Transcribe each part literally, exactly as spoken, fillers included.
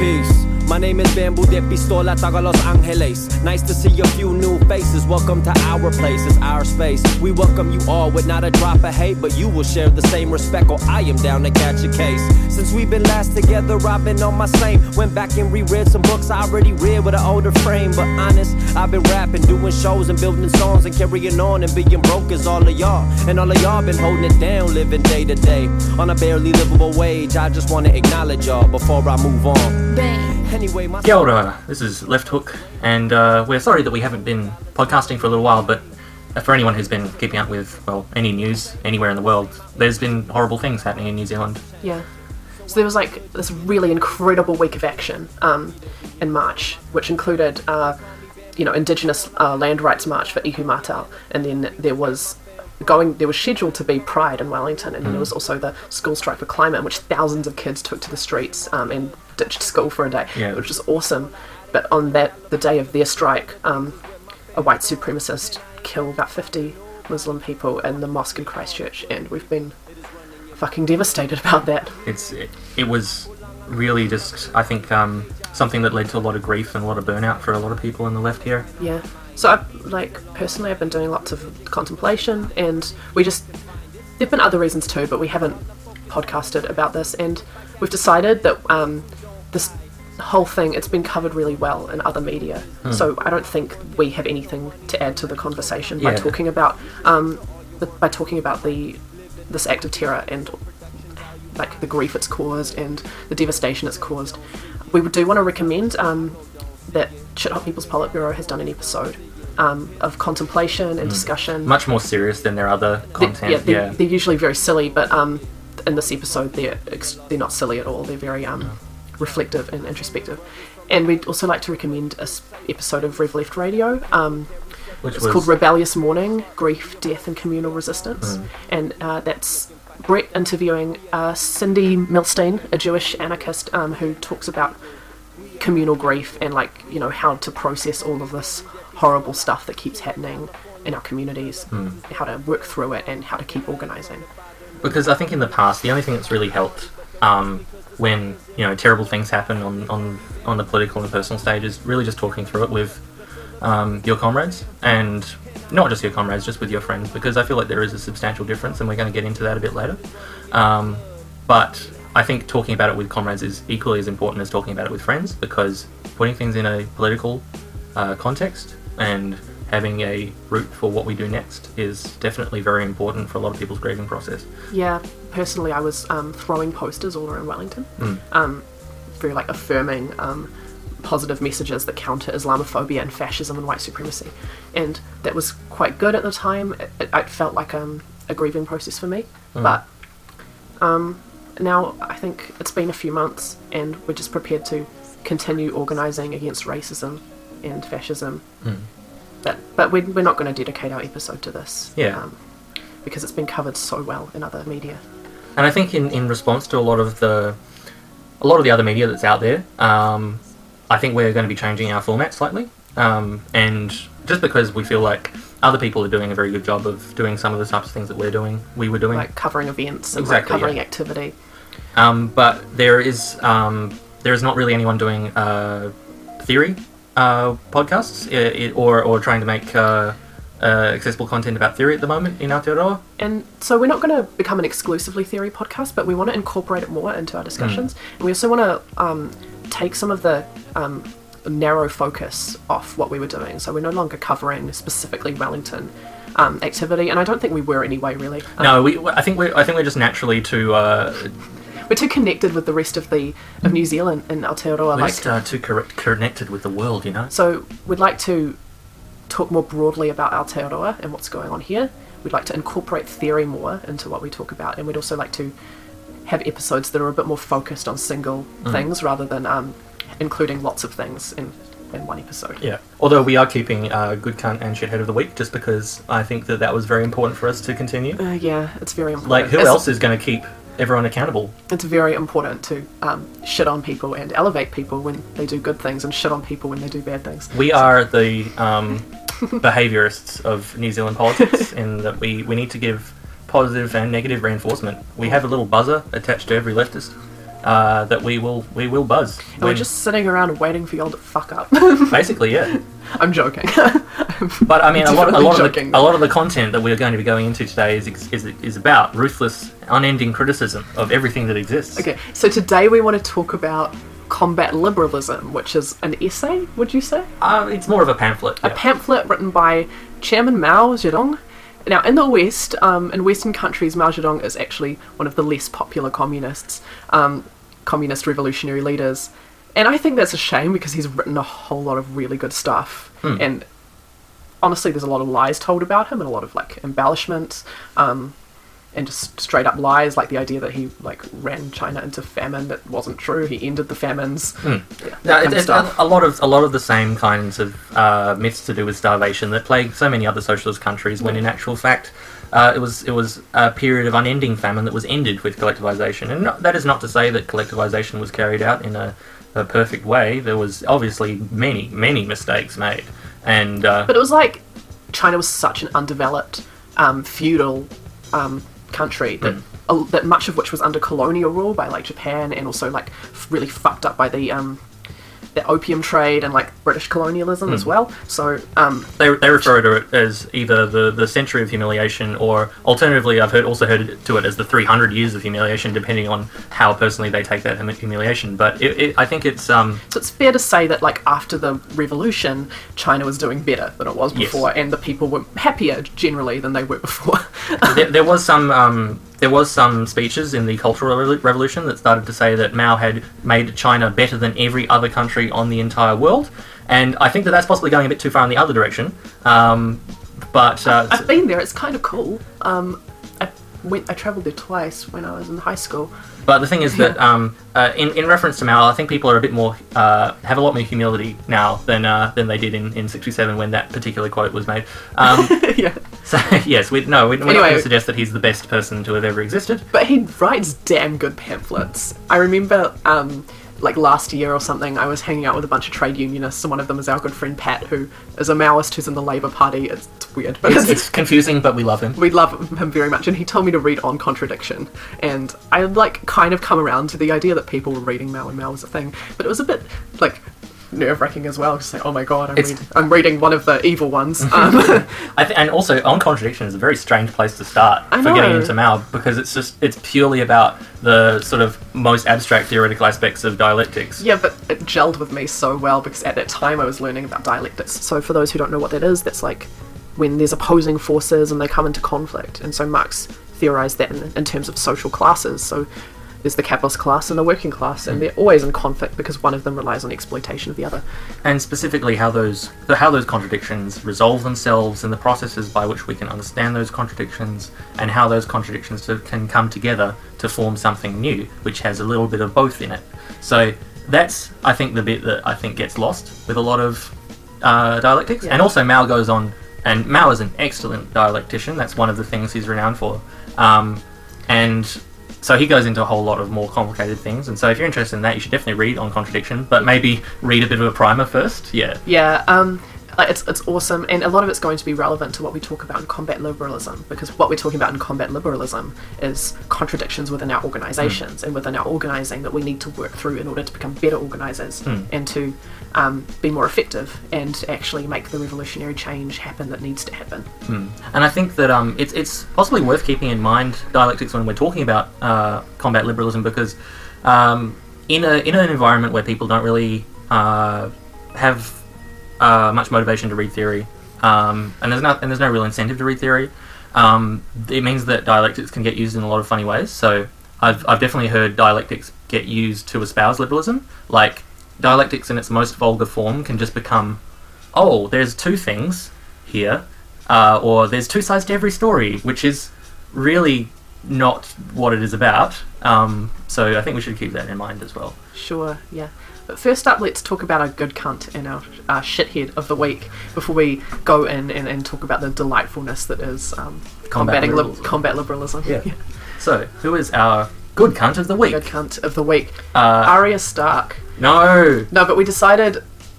Peace. My name is Bamboo de Pistola, Taga Los Angeles. Nice to see a few new faces. Welcome to our place, it's our space. We welcome you all with not a drop of hate, but you will share the same respect, or I am down to catch a case. Since we've been last together, I've been on my same. Went back and reread some books I already read with an older frame. But honest, I've been rapping, doing shows and building songs and carrying on and being broke as all of y'all. And all of y'all been holding it down, living day to day on a barely livable wage. I just want to acknowledge y'all before I move on. Bang. Anyway, my Kia ora, this is Left Hook, and uh, we're sorry that we haven't been podcasting for a little while, but for anyone who's been keeping up with, well, any news anywhere in the world, there's been horrible things happening in New Zealand. Yeah. So there was like this really incredible week of action um, in March, which included, uh, you know, Indigenous uh, Land Rights March for Ihu Mātau, and then there was going there was scheduled to be Pride in Wellington, and mm. then there was also the School Strike for Climate, in which thousands of kids took to the streets um, and ditched school for a day, yeah. which was awesome. But on that the day of their strike, um, a white supremacist killed about fifty Muslim people in the mosque in Christchurch, and we've been fucking devastated about that. It's it, it was really just, I think, um, something that led to a lot of grief and a lot of burnout for a lot of people in the left here. Yeah. So, I, like, personally, I've been doing lots of contemplation, and we just... There've been other reasons too, but we haven't podcasted about this, and we've decided that um, this whole thing, it's been covered really well in other media, hmm. so I don't think we have anything to add to the conversation by yeah. talking about um, the, by talking about the this act of terror and like the grief it's caused and the devastation it's caused. We do want to recommend um, that Shit Hot People's Politburo has done an episode um, of contemplation and mm. discussion. Much more serious than their other content. They're, yeah, they're, yeah. they're usually very silly, but um, in this episode they're they're not silly at all. They're very um, mm. reflective and introspective. And we'd also like to recommend an episode of Rev Left Radio. Um, Which it's was... called Rebellious Mourning, Grief, Death and Communal Resistance. Mm. And uh, that's Brett interviewing uh, Cindy Milstein, a Jewish anarchist um, who talks about communal grief and, like, you know, how to process all of this horrible stuff that keeps happening in our communities, mm. how to work through it and how to keep organising. Because I think in the past, the only thing that's really helped um, when, you know, terrible things happen on, on, on the political and personal stage is really just talking through it with um, your comrades, and not just your comrades, just with your friends, because I feel like there is a substantial difference, and we're going to get into that a bit later. Um, but I think talking about it with comrades is equally as important as talking about it with friends, because putting things in a political uh, context and having a route for what we do next is definitely very important for a lot of people's grieving process. Yeah, personally I was um, throwing posters all around Wellington, mm. um, very like affirming um, positive messages that counter Islamophobia and fascism and white supremacy, and that was quite good at the time. It, it felt like um, a grieving process for me, mm. but um, now I think it's been a few months and we're just prepared to continue organising against racism and fascism. Mm. But but we're, we're not going to dedicate our episode to this, yeah, um, because it's been covered so well in other media. And I think in, in response to a lot of the a lot of the other media that's out there, um, I think we're going to be changing our format slightly, um, and just because we feel like other people are doing a very good job of doing some of the types of things that we're doing, we were doing, like covering events and exactly, like covering yeah. activity. Um, but there is um, there is not really anyone doing uh, theory uh, podcasts it, it, or or trying to make uh, uh, accessible content about theory at the moment in Aotearoa. And so we're not going to become an exclusively theory podcast, but we want to incorporate it more into our discussions. Mm. And we also want to um, take some of the um, narrow focus off what we were doing. So we're no longer covering specifically Wellington um, activity, and I don't think we were anyway, really. Um, no, we. I think we're. I think we're just naturally too. Uh, we're too connected with the rest of the of New Zealand and Aotearoa. We're like, just uh, too correct, connected with the world, you know. So we'd like to talk more broadly about Aotearoa and what's going on here. We'd like to incorporate theory more into what we talk about, and we'd also like to have episodes that are a bit more focused on single mm. things rather than um, including lots of things in, in one episode. Yeah. Although we are keeping uh, Good Cunt and Shithead of the Week, just because I think that that was very important for us to continue. Uh, yeah, it's very important. Like, who it's, else is going to keep everyone accountable? It's very important to um, shit on people and elevate people when they do good things and shit on people when they do bad things. We are the um, behaviourists of New Zealand politics in that we, we need to give positive and negative reinforcement. We have a little buzzer attached to every leftist uh, that we will we will buzz. And we're when- just sitting around waiting for y'all to fuck up. basically, yeah. I'm joking. But I mean, a lot, a Definitely lot of the, joking. a lot of the content that we're going to be going into today is is is about ruthless, unending criticism of everything that exists. Okay, so today we want to talk about combat liberalism, which is an essay, would you say? Uh, it's more of a pamphlet. A yeah. pamphlet written by Chairman Mao Zedong. Now, in the West, um, in Western countries, Mao Zedong is actually one of the less popular communists, um, communist revolutionary leaders. And I think that's a shame because he's written a whole lot of really good stuff. Hmm. And honestly, there's a lot of lies told about him and a lot of like embellishments. Um, and just straight up lies, like the idea that he like ran China into famine. That wasn't true. He ended the famines. Mm. Yeah, that No, kind it's, of it's stuff. a, a lot of a lot of the same kinds of uh, myths to do with starvation that plague so many other socialist countries. When in actual fact, uh, it was it was a period of unending famine that was ended with collectivization. And no, that is not to say that collectivization was carried out in a, a perfect way. There was obviously many many mistakes made, and uh, But it was like China was such an undeveloped, um, feudal um, country that Mm. uh, that much of which was under colonial rule by like Japan, and also like f- really fucked up by the um, the opium trade and like British colonialism as well. So um, They, they refer to it as either the, the century of humiliation, or alternatively, I've heard also heard it, to it as the three hundred years of humiliation, depending on how personally they take that hum- humiliation. But it, it, I think it's um, so it's fair to say that like after the revolution, China was doing better than it was Yes. before, and the people were happier generally than they were before. there, there was some um, there was some speeches in the Cultural Revol- Revolution that started to say that Mao had made China better than every other country on the entire world, and I think that that's possibly going a bit too far in the other direction. Um, but uh, I've been there. It's kind of cool. Um, I went. I travelled there twice when I was in high school. But the thing is that, um, uh, in, in reference to Mao, I think people are a bit more, uh, have a lot more humility now than uh, than they did in, in sixty-seven when that particular quote was made. Um, Yeah. so, yes, we, no, we, we're not Anyway. going to suggest that he's the best person to have ever existed. But he writes damn good pamphlets. I remember, um, like last year or something, I was hanging out with a bunch of trade unionists, and one of them is our good friend Pat, who is a Maoist who's in the Labour Party. It's, it's weird, but It's, it's confusing, but we love him. we love him very much, and he told me to read On Contradiction, and I had like kind of come around to the idea that people were reading Mao and Mao was a thing, but it was a bit like nerve-wracking as well, just like, oh my god, I'm, It's- read- I'm reading one of the evil ones. Um, I th- and also, On Contradiction is a very strange place to start I for getting know. into Mao, because it's just, it's purely about the sort of most abstract theoretical aspects of dialectics. Yeah, but it gelled with me so well because at that time I was learning about dialectics. So for those who don't know what that is, that's like when there's opposing forces and they come into conflict. And so Marx theorized that in, in terms of social classes. So there's the capitalist class and the working class, and they're always in conflict because one of them relies on exploitation of the other. And specifically how those how those contradictions resolve themselves, and the processes by which we can understand those contradictions, and how those contradictions to, can come together to form something new, which has a little bit of both in it. So that's, I think, the bit that I think gets lost with a lot of uh, dialectics. Yeah. And also Mao goes on, and Mao is an excellent dialectician. That's one of the things he's renowned for. Um, and so he goes into a whole lot of more complicated things, and so if you're interested in that, you should definitely read On Contradiction, but maybe read a bit of a primer first. Yeah. Yeah, um, like it's it's awesome, and a lot of it's going to be relevant to what we talk about in combat liberalism, because what we're talking about in combat liberalism is contradictions within our organisations and within our organising that we need to work through in order to become better organisers Mm. and to um, be more effective and to actually make the revolutionary change happen that needs to happen. Mm. And I think that um, it's it's possibly worth keeping in mind dialectics when we're talking about uh, combat liberalism, because um, in a in an environment where people don't really uh, have uh, much motivation to read theory, um, and there's not and there's no real incentive to read theory, um, it means that dialectics can get used in a lot of funny ways. So I've I've definitely heard dialectics get used to espouse liberalism, like. Dialectics in its most vulgar form can just become, oh, there's two things here, uh, or there's two sides to every story, which is really not what it is about. Um, so I think we should keep that in mind as well. Sure, yeah. But first up, let's talk about our good cunt and our uh, shithead of the week before we go in and, and talk about the delightfulness that is um, combating lib- liberalism. combat liberalism. Yeah. So, who is our good cunt of the week? Good cunt of the week. Uh, Arya Stark. no! No, but we decided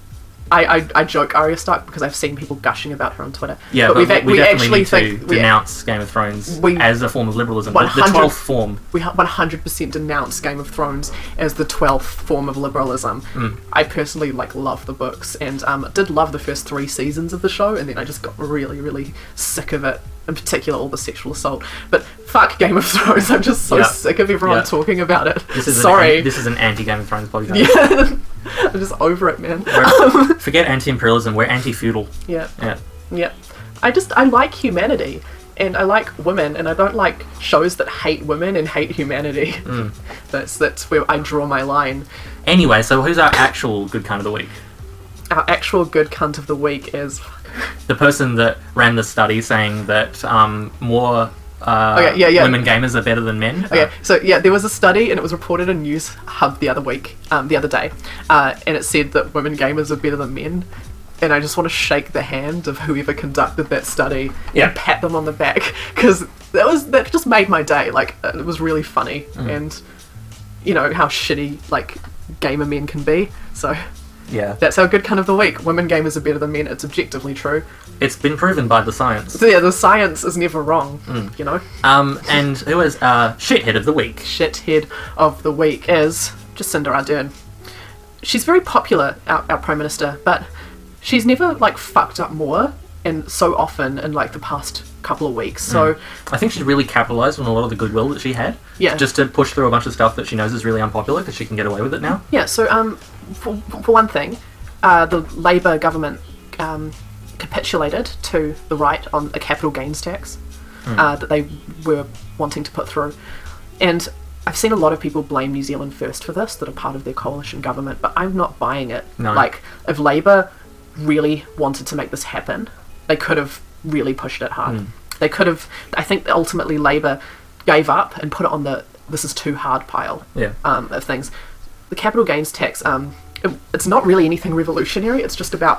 I, I, I joke Arya Stark because I've seen people gushing about her on Twitter. Yeah, but, but we've, we, we definitely actually need to think we, denounce Game of Thrones we- as a form of liberalism. The, the one hundred twelfth form. we one hundred percent denounce Game of Thrones as the twelfth form of liberalism. Mm. I personally like love the books and um, did love the first three seasons of the show, and then I just got really, really sick of it. In particular, all the sexual assault. But fuck Game of Thrones. I'm just so Yeah. sick of everyone Yeah. talking about it. This is Sorry. An, this is an anti-Game of Thrones podcast. Yeah. I'm just over it, man. We're- forget anti-imperialism. We're anti-feudal. Yeah. Yeah. Yeah. I just, I like humanity. And I like women, and I don't like shows that hate women and hate humanity. Mm. That's that's where I draw my line. Anyway, so who's our actual good cunt of the week? Our actual good cunt of the week is... The person that ran the study saying that um, more uh, Okay, yeah, yeah. women gamers are better than men. Okay, Uh, so yeah, there was a study, and it was reported in News Hub the other week, um, the other day, uh, and it said that women gamers are better than men. And I just want to shake the hand of whoever conducted that study Yeah. and pat them on the back, because that was that just made my day. Like, it was really funny, Mm. and you know how shitty like gamer men can be. So yeah. that's our good cunt of the week. Women gamers are better than men. It's objectively true. It's been proven by the science. So yeah, the science is never wrong. Mm. You know. Um, and who is uh, shithead of the week? Shithead of the week is Jacinda Ardern. She's very popular, our, our Prime Minister, but she's never, like, fucked up more, and so often in, like, the past couple of weeks. So, Mm. I think she's really capitalised on a lot of the goodwill that she had. Yeah. Just to push through a bunch of stuff that she knows is really unpopular because she can get away with it now. yeah, so, um, for, for one thing, uh, the Labour government um, capitulated to the right on a capital gains tax Mm. uh, that they were wanting to put through. And I've seen a lot of people blame New Zealand First for this, that are part of their coalition government, but I'm not buying it. No. Like, if Labour really wanted to make this happen, they could have really pushed it hard. Mm. They could have, I think ultimately Labour gave up and put it on the this is too hard pile Yeah. um, of things. The capital gains tax, um, it, it's not really anything revolutionary, it's just about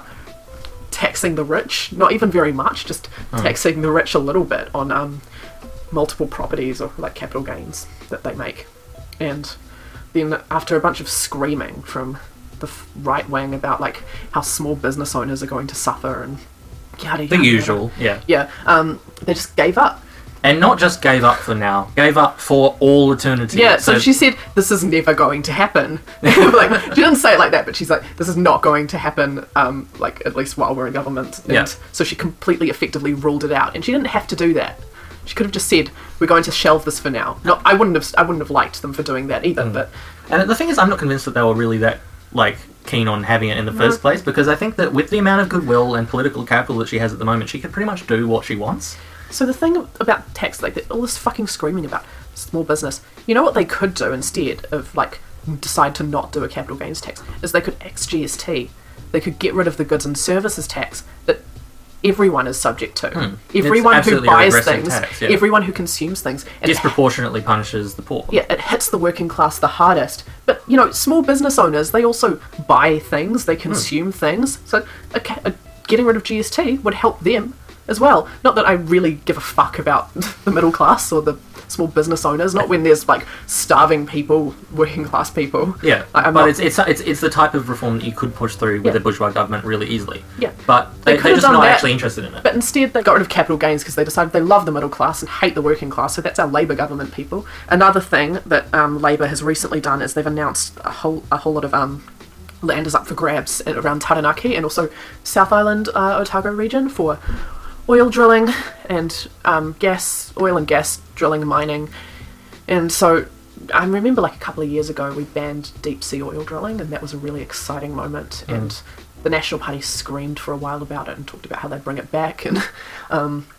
taxing the rich, not even very much, just Mm. taxing the rich a little bit on um, multiple properties or like capital gains that they make. And then after a bunch of screaming from the f- right wing about like how small business owners are going to suffer and yada yada The yada. usual, yeah. Yeah, um, they just gave up. And not just gave up for now, gave up for all eternity. Yeah, so, she said, this is never going to happen. Like, she didn't say it like that, but she's like, this is not going to happen, um, like, at least while we're in government. And Yeah. so she completely effectively ruled it out. And she didn't have to do that. She could have just said, we're going to shelve this for now. No, I wouldn't have I wouldn't have liked them for doing that either, Mm. but... And the thing is, I'm not convinced that they were really that, like, keen on having it in the first place, because I think that with the amount of goodwill and political capital that she has at the moment, she can pretty much do what she wants. So the thing about tax, like, all this fucking screaming about small business, you know what they could do instead of, like, decide to not do a capital gains tax, is they could axe G S T. They could get rid of the goods and services tax that everyone is subject to. Hmm. Everyone It's who absolutely a buys regressive things, tax, yeah. everyone who consumes things. And Disproportionately punishes the poor. yeah, it hits the working class the hardest. But, you know, small business owners, they also buy things, they consume things. So a, ca- a, getting rid of G S T would help them as well. Not that I really give a fuck about the middle class or the small business owners, not when there's, like, starving people, working class people. Yeah, I- I'm but not- it's, it's it's it's the type of reform that you could push through with Yeah. a bourgeois government really easily. Yeah. But They they, could they're have just done not that. actually interested in it. But instead, they got rid of capital gains because they decided they love the middle class and hate the working class. So that's our Labour government people. Another thing that um, Labour has recently done is they've announced a whole a whole lot of um, land is up for grabs around Taranaki and also South Island, uh, Otago region for oil drilling and um, gas, oil and gas drilling and mining. And so I remember like a couple of years ago we banned deep sea oil drilling, and that was a really exciting moment. Mm. And the National Party screamed for a while about it and talked about how they'd bring it back. And um,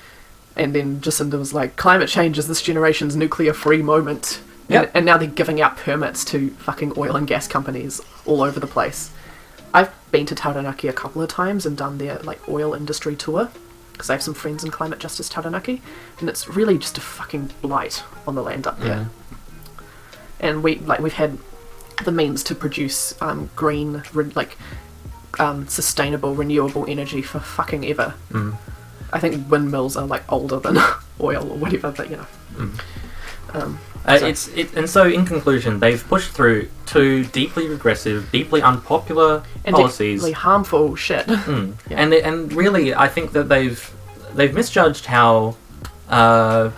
and then Jacinda was like, climate change is this generation's nuclear-free moment. Yep. And, and now they're giving out permits to fucking oil and gas companies all over the place. I've been to Taranaki a couple of times and done their like oil industry tour, because I have some friends in Climate Justice Taranaki, and it's really just a fucking blight on the land up there. And we like we've had the means to produce um, green, re- like um, sustainable, renewable energy for fucking ever. Mm. I think windmills are like older than oil or whatever, but you know. Mm. Um, Uh, So- it's it, and so in conclusion, they've pushed through two deeply regressive, deeply unpopular and policies, deeply harmful shit. Mm. Yeah. and they, and really, I think that they've they've misjudged how uh,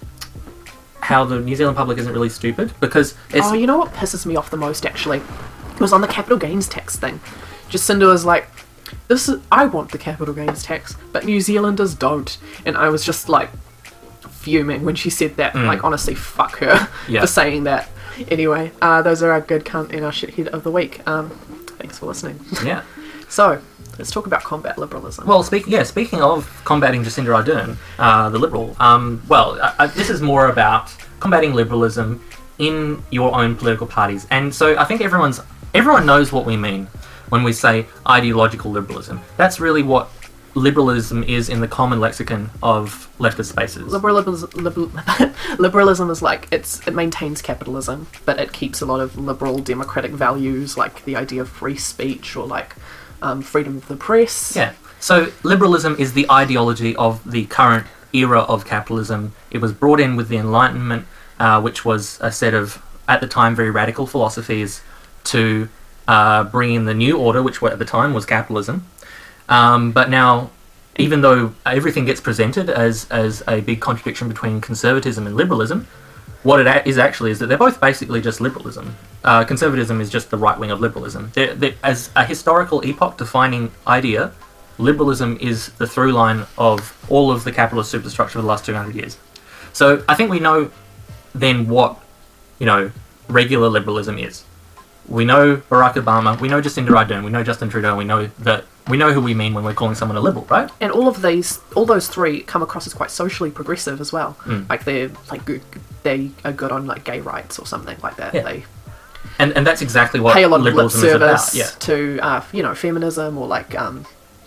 how the New Zealand public isn't really stupid, because it's Oh, you know what pisses me off the most, actually? It was on the capital gains tax thing. Jacinda was like, "This is I want the capital gains tax, but New Zealanders don't." And I was just like fuming when she said that. Like, honestly, fuck her Yeah. for saying that. Anyway, uh, those are our good cunt and our shithead of the week. Um, thanks for listening. yeah. So, let's talk about combat liberalism. Well, speaking yeah, speaking of combating Jacinda Ardern, uh, the Liberal. Um, well, uh, uh, this is more about combating liberalism in your own political parties, and so I think everyone's everyone knows what we mean when we say ideological liberalism. That's really what liberalism is in the common lexicon of leftist spaces. Liberalism, liberal, liberalism is like it's it maintains capitalism, but it keeps a lot of liberal democratic values, like the idea of free speech or like um, freedom of the press. Yeah. So liberalism is the ideology of the current era of capitalism. It was brought in with the Enlightenment, uh, which was a set of, at the time, very radical philosophies to uh, bring in the new order, which at the time was capitalism. Um, but now, even though everything gets presented as, as a big contradiction between conservatism and liberalism, what it a- is actually is that they're both basically just liberalism. Uh, conservatism is just the right wing of liberalism. They're, they're, as a historical epoch-defining idea, liberalism is the through line of all of the capitalist superstructure of the last two hundred years. So I think we know then what, you know, regular liberalism is. We know Barack Obama, we know Jacinda Ardern, we know Justin Trudeau, we know that we know who we mean when we're calling someone a liberal, right? And all of these, all those three come across as quite socially progressive as well. Mm. Like they're like good, they are good on like gay rights or something like that. Yeah. They And and that's exactly what pay a lot of lip liberalism is about. service Yeah. to uh, you know, feminism or like um,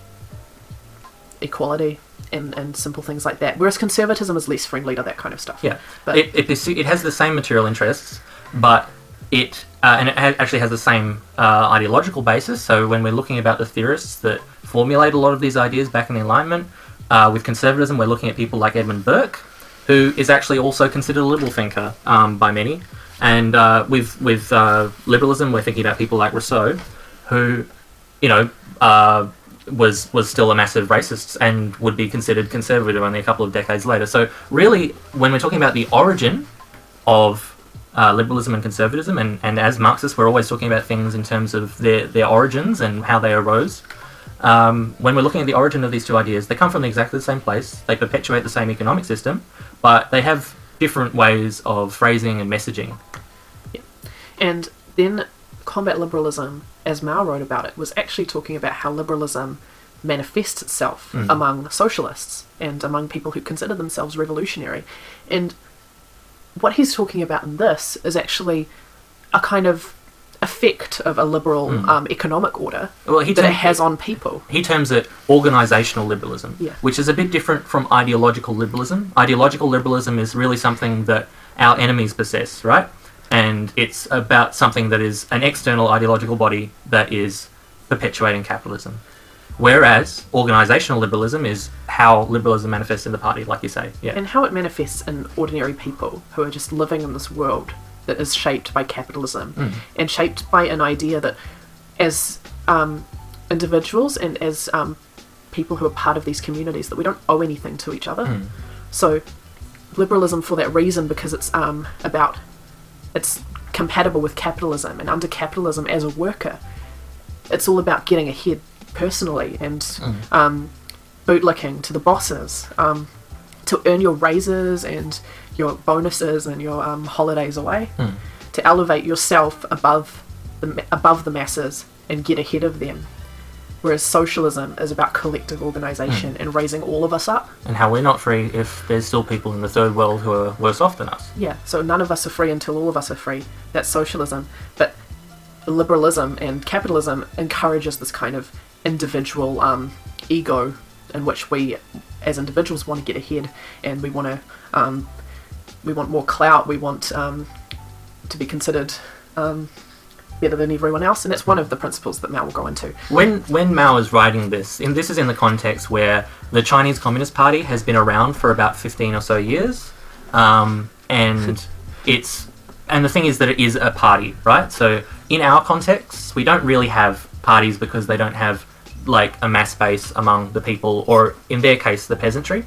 equality and, and simple things like that. Whereas conservatism is less friendly to that kind of stuff. Yeah, But it, it persu- it has the same material interests, but it uh, and it ha- actually has the same uh, ideological basis. So when we're looking about the theorists that formulate a lot of these ideas back in the Enlightenment, uh, with conservatism, we're looking at people like Edmund Burke, who is actually also considered a liberal thinker um, by many. And uh, with with uh, liberalism, we're thinking about people like Rousseau, who, you know, uh, was was still a massive racist and would be considered conservative only a couple of decades later. So really, when we're talking about the origin of uh, liberalism and conservatism, and, and as Marxists, we're always talking about things in terms of their, their origins and how they arose. Um, when we're looking at the origin of these two ideas, they come from exactly the same place, they perpetuate the same economic system, but they have different ways of phrasing and messaging. And then combat liberalism, as Mao wrote about it, was actually talking about how liberalism manifests itself Mm. among socialists and among people who consider themselves revolutionary. And what he's talking about in this is actually a kind of effect of a liberal Mm. um, economic order Well, he that it term- has on people. He terms it organisational liberalism, Yeah. which is a bit different from ideological liberalism. Ideological liberalism is really something that our enemies possess, right? And it's about something that is an external ideological body that is perpetuating capitalism. Whereas organisational liberalism is how liberalism manifests in the party, like you say. Yeah. And how it manifests in ordinary people who are just living in this world that is shaped by capitalism Mm. and shaped by an idea that as um, individuals and as um, people who are part of these communities that we don't owe anything to each other. Mm. So liberalism for that reason, because it's um, about it's compatible with capitalism, and under capitalism as a worker it's all about getting ahead personally and Mm. um, bootlicking to the bosses um, to earn your raises and your bonuses and your um, holidays away, Mm. to elevate yourself above the ma- above the masses and get ahead of them. Whereas socialism is about collective organisation Mm. and raising all of us up. And how we're not free if there's still people in the third world who are worse off than us. Yeah, so none of us are free until all of us are free. That's socialism. But liberalism and capitalism encourages this kind of individual um, ego in which we, as individuals, want to get ahead, and we want to, um, we want more clout. We want um, to be considered um, better than everyone else, and that's one of the principles that Mao will go into. When when Mao is writing this, and this is in the context where the Chinese Communist Party has been around for about fifteen or so years, um, and it's and the thing is that it is a party, right? So in our context, we don't really have parties because they don't have like a mass base among the people, or in their case, the peasantry.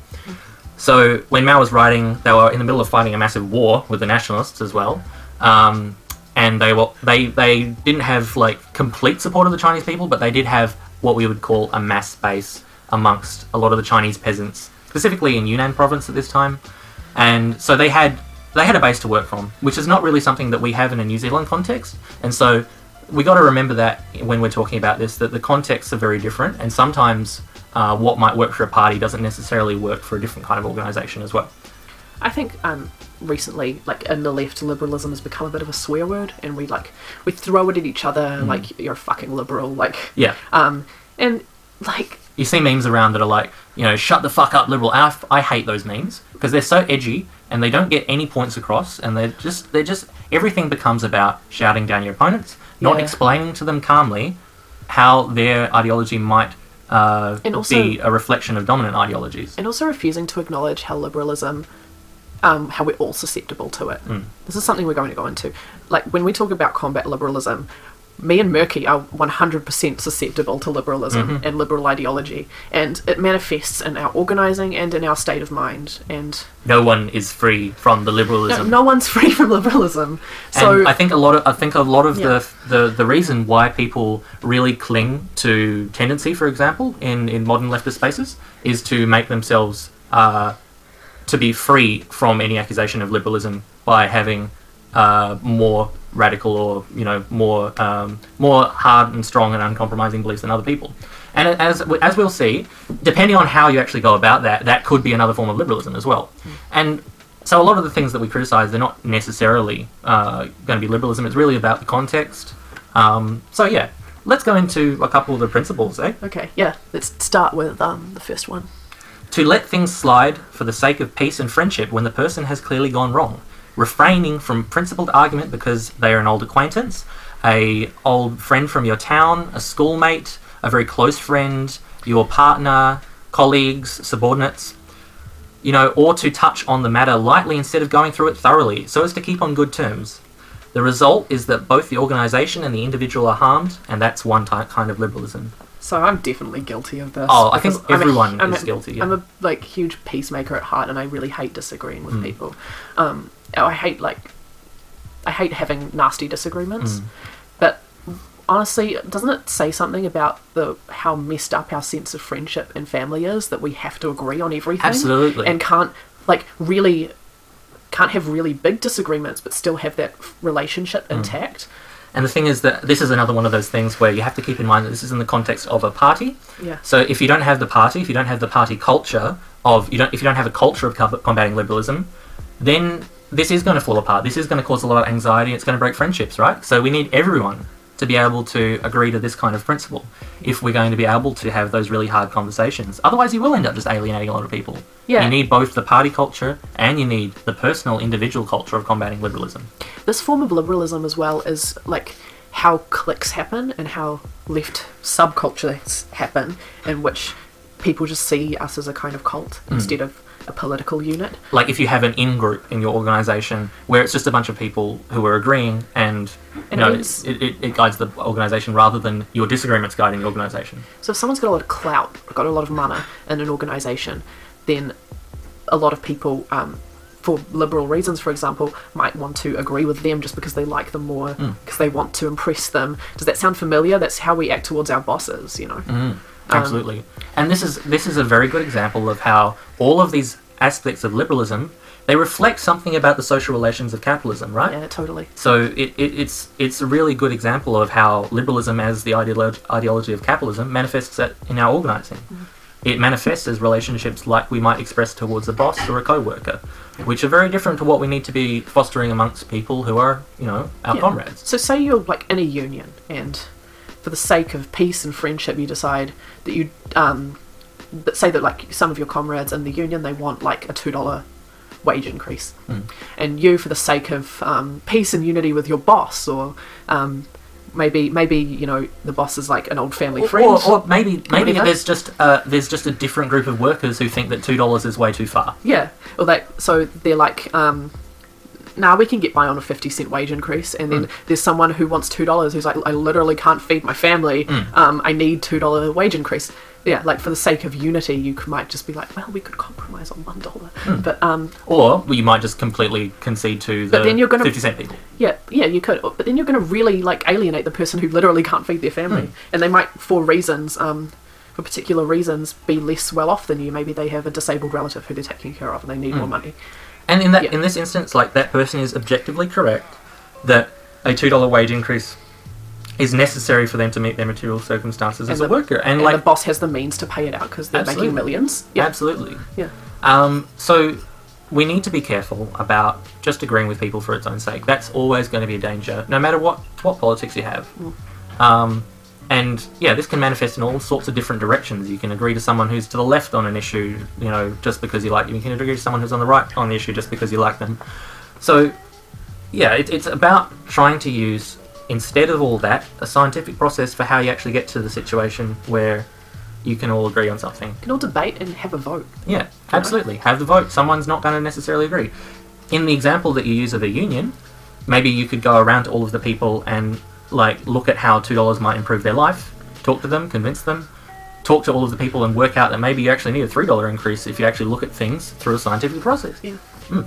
So when Mao was writing, they were in the middle of fighting a massive war with the nationalists as well, um, and they were they they didn't have like complete support of the Chinese people, but they did have what we would call a mass base amongst a lot of the Chinese peasants, specifically in Yunnan province at this time, and so they had they had a base to work from, which is not really something that we have in a New Zealand context, and so we got to remember that when we're talking about this, that the contexts are very different, and sometimes uh, what might work for a party doesn't necessarily work for a different kind of organisation as well. I think um, recently, like in the left, liberalism has become a bit of a swear word, and we like we throw it at each other, mm. like you're a fucking liberal, like yeah, um, and like you see memes around that are like, you know, shut the fuck up, liberal. I, I hate those memes because they're so edgy and they don't get any points across, and they're just they're just everything becomes about shouting down your opponents, not yeah. explaining to them calmly how their ideology might uh, and also, be a reflection of dominant ideologies, and also refusing to acknowledge how liberalism. Um, how we're all susceptible to it. Mm. This is something we're going to go into. Like, when we talk about combat liberalism, me and Murky are one hundred percent susceptible to liberalism mm-hmm. and liberal ideology, and it manifests in our organising and in our state of mind. And no one is free from the liberalism. No, no one's free from liberalism. So and I think a lot of I think a lot of yeah. the, the the reason why people really cling to tendency, for example, in, in modern leftist spaces, is to make themselves uh, to be free from any accusation of liberalism by having uh, more radical or, you know, more um, more hard and strong and uncompromising beliefs than other people. And as as we'll see, depending on how you actually go about that, that could be another form of liberalism as well. Mm. And so a lot of the things that we criticise, they're not necessarily uh, going to be liberalism. It's really about the context. Um, so yeah, let's go into a couple of the principles, eh? Okay, yeah. Let's start with um, the first one. To let things slide for the sake of peace and friendship when the person has clearly gone wrong. Refraining from principled argument because they are an old acquaintance, a old friend from your town, a schoolmate, a very close friend, your partner, colleagues, subordinates, you know, or to touch on the matter lightly instead of going through it thoroughly, so as to keep on good terms. The result is that both the organisation and the individual are harmed, and that's one type, kind of liberalism. So I'm definitely guilty of this. Oh, I think I'm everyone a, I'm is a, guilty. Yeah. I'm a like huge peacemaker at heart, and I really hate disagreeing with mm. people. Um, I hate like, I hate having nasty disagreements. Mm. But honestly, doesn't it say something about the how messed up our sense of friendship and family is that we have to agree on everything? Absolutely. And can't like really can't have really big disagreements, but still have that relationship mm. intact. And the thing is that this is another one of those things where you have to keep in mind that this is in the context of a party. Yeah. So if you don't have the party, if you don't have the party culture of you don't, if you don't have a culture of combating liberalism, then this is going to fall apart. This is going to cause a lot of anxiety. It's going to break friendships, right? So we need everyone to be able to agree to this kind of principle if we're going to be able to have those really hard conversations. Otherwise, you will end up just alienating a lot of people. Yeah. You need both the party culture and you need the personal, individual culture of combating liberalism. This form of liberalism as well is like how cliques happen and how left subcultures happen, in which people just see us as a kind of cult mm. instead of a political unit. Like if you have an in-group in your organisation where it's just a bunch of people who are agreeing and, you and know, it, it, it, it guides the organisation rather than your disagreements guiding the organisation. So if someone's got a lot of clout, got a lot of mana in an organisation, then a lot of people, um, for liberal reasons, for example, might want to agree with them just because they like them more, because mm. they want to impress them. Does that sound familiar? That's how we act towards our bosses, you know? Mm. Absolutely. Um, and this is this is a very good example of how all of these aspects of liberalism, they reflect something about the social relations of capitalism, right? Yeah, totally. So it, it, it's it's a really good example of how liberalism as the ideolo- ideology of capitalism manifests at, in our organising. Mm. It manifests as relationships like we might express towards a boss or a co-worker, which are very different to what we need to be fostering amongst people who are, you know, our yeah. comrades. So say you're like in a union and for the sake of peace and friendship, you decide that you, um, that say that like some of your comrades in the union, they want like a two dollar wage increase, mm. and you, for the sake of um, peace and unity with your boss, or um, maybe maybe you know the boss is like an old family friend, or, or maybe maybe whatever. there's just uh, there's just a different group of workers who think that two dollars is way too far. Yeah, or that so they're like um, now we can get by on a fifty cent wage increase, and then Mm. there's someone who wants two dollars who's like, I literally can't feed my family, Mm. um, I need two dollar wage increase. Yeah, like for the sake of unity, you c- might just be like, well, we could compromise on one dollar, Mm. but um, Or well, you might just completely concede to the But then you're gonna- fifty cent people. yeah, yeah, you could, but then you're going to really like alienate the person who literally can't feed their family, Mm. and they might, for reasons, um, for particular reasons, be less well off than you. Maybe they have a disabled relative who they're taking care of, and they need Mm. more money. And in that Yeah. in this instance, like that person is objectively correct that a two dollar wage increase is necessary for them to meet their material circumstances as And a the- worker, and, And like the boss has the means to pay it out because they're Absolutely. making millions. Yeah, absolutely. yeah. Um, so we need to be careful about just agreeing with people for its own sake. That's always going to be a danger, no matter what what politics you have. Um, and yeah, this can manifest in all sorts of different directions. You can agree to someone who's to the left on an issue, you know, just because you like them. You can agree to someone who's on the right on the issue just because you like them. So yeah, it, it's about trying to use, instead of all that, a scientific process for how you actually get to the situation where you can all agree on something. You can all debate and have a vote. Yeah, absolutely. Have the vote. Someone's not going to necessarily agree. In the example that you use of a union, maybe you could go around to all of the people and like look at how two dollars might improve their life, talk to them, convince them, talk to all of the people and work out that maybe you actually need a three dollar increase if you actually look at things through a scientific process. Yeah. Mm.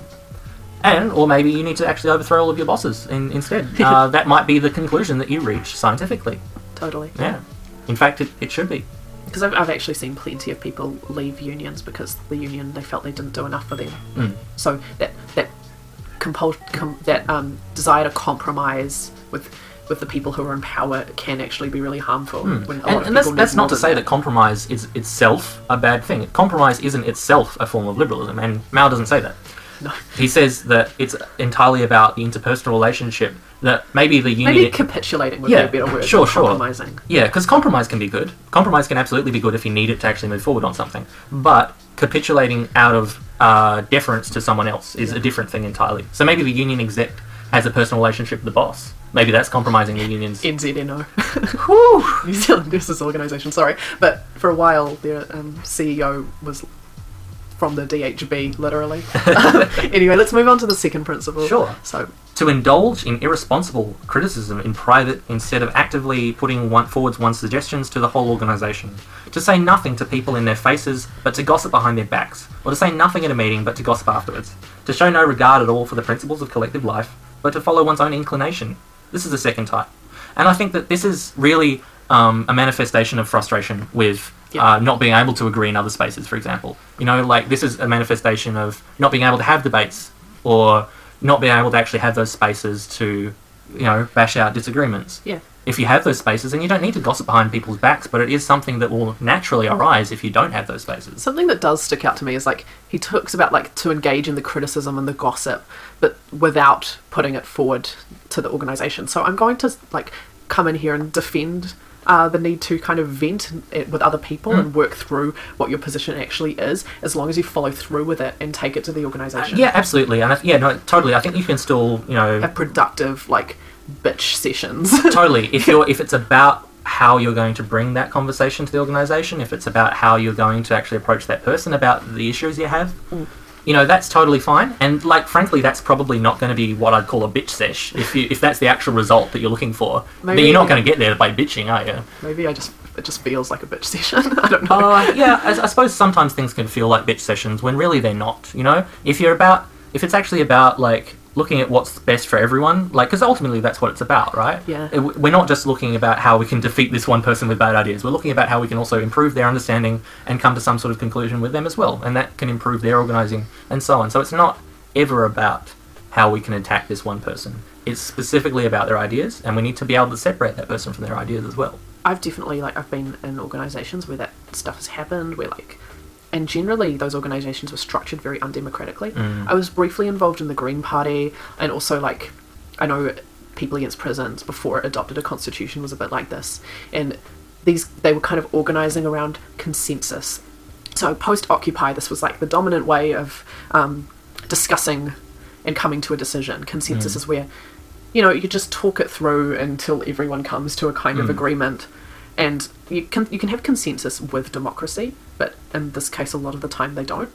And, or maybe you need to actually overthrow all of your bosses in, instead. uh, that might be the conclusion that you reach scientifically. Totally. Yeah. In fact, it, it should be. Because I've, I've actually seen plenty of people leave unions because the union, they felt they didn't do enough for them. Mm. So that that compul- com- that um, desire to compromise with with the people who are in power can actually be really harmful. Mm. When a lot And, of and that's, people that's need not more to than say that compromise is itself a bad thing. Compromise isn't itself a form of liberalism, and Mao doesn't say that. No. He says that it's entirely about the interpersonal relationship, that maybe the union... Maybe capitulating would Yeah, be a better word sure, than sure. compromising. Yeah, because compromise can be good. Compromise can absolutely be good if you need it to actually move forward on something. But capitulating out of uh, deference to someone else is a different thing entirely. So maybe the union exec has a personal relationship with the boss. Maybe that's compromising the union's... N Z N O. Whew. New Zealand Nurses Organisation, sorry. But for a while, their um, C E O was from the D H B, literally. Anyway, let's move on to the second principle. Sure. So, To indulge in irresponsible criticism in private instead of actively putting one forwards one's suggestions to the whole organisation. To say nothing to people in their faces, but to gossip behind their backs. Or to say nothing at a meeting, but to gossip afterwards. To show no regard at all for the principles of collective life, but to follow one's own inclination. This is the second type. And I think that this is really um, a manifestation of frustration with Yeah. uh, not being able to agree in other spaces, for example. You know, like, this is a manifestation of not being able to have debates, or not being able to actually have those spaces to, you know, bash out disagreements. yeah. If you have those spaces, then you don't need to gossip behind people's backs, but it is something that will naturally arise if you don't have those spaces. Something that does stick out to me is like he talks about like to engage in the criticism and the gossip, but without putting it forward to the organisation. So I'm going to like come in here and defend uh, the need to kind of vent it with other people Mm. and work through what your position actually is, as long as you follow through with it and take it to the organisation. Yeah, absolutely. And I, yeah, no, totally. I think you can still, you know, Have productive like bitch sessions. totally. If you're, if it's about how you're going to bring that conversation to the organisation, if it's about how you're going to actually approach that person about the issues you have, Mm. you know, that's totally fine. And like, frankly, that's probably not going to be what I'd call a bitch sesh. If you, if that's the actual result that you're looking for, then Maybe- you're not going to get there by bitching, are you? Maybe I just it just feels like a bitch session. I don't know. Uh, yeah, I, I suppose sometimes things can feel like bitch sessions when really they're not. You know, if you're about, if it's actually about like looking at what's best for everyone, like, because ultimately that's what it's about, right? Yeah. It, we're not just looking about how we can defeat this one person with bad ideas. We're looking about how we can also improve their understanding and come to some sort of conclusion with them as well, and that can improve their organising and so on. So it's not ever about how we can attack this one person. It's specifically about their ideas, and we need to be able to separate that person from their ideas as well. I've definitely like I've been in organisations where that stuff has happened, where like, and generally those organisations were structured very undemocratically. Mm. I was briefly involved in the Green Party, and also like I know People Against Prisons before it adopted a constitution was a bit like this, and these they were kind of organising around consensus. So post Occupy, this was like the dominant way of um, discussing and coming to a decision. Consensus Mm. is where, you know, you just talk it through until everyone comes to a kind of Mm. agreement, and you can you can have consensus with democracy, but in this case, a lot of the time they don't.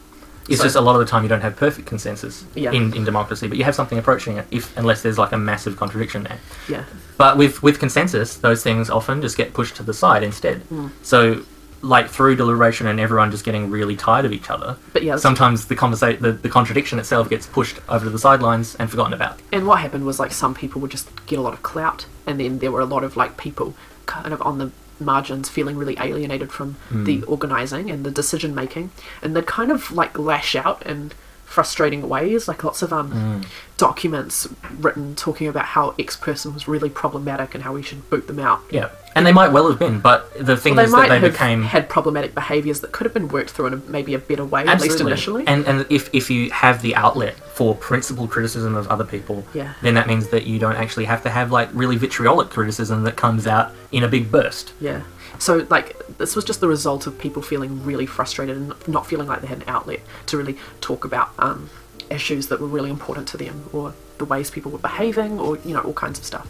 It's So- just a lot of the time you don't have perfect consensus Yeah. in, in democracy, but you have something approaching it, if unless there's like a massive contradiction there. Yeah. But with, with consensus, those things often just get pushed to the side instead. Mm. So, like through deliberation and everyone just getting really tired of each other, But yeah, sometimes the conversa- the, the contradiction itself gets pushed over to the sidelines and forgotten about. and what happened was like some people would just get a lot of clout, and then there were a lot of like people kind of on the margins feeling really alienated from the organising and the decision making, and they'd kind of like lash out in frustrating ways, like lots of um documents written talking about how X person was really problematic and how we should boot them out. Yeah, and they might well have been, but the thing Well, they is might that they have became had problematic behaviours that could have been worked through in a, maybe a better way, at least initially. And and if if you have the outlet for principled criticism of other people, Yeah. then that means that you don't actually have to have like really vitriolic criticism that comes out in a big burst. Yeah. So, like, this was just the result of people feeling really frustrated and not feeling like they had an outlet to really talk about um, issues that were really important to them, or the ways people were behaving, or, you know, all kinds of stuff.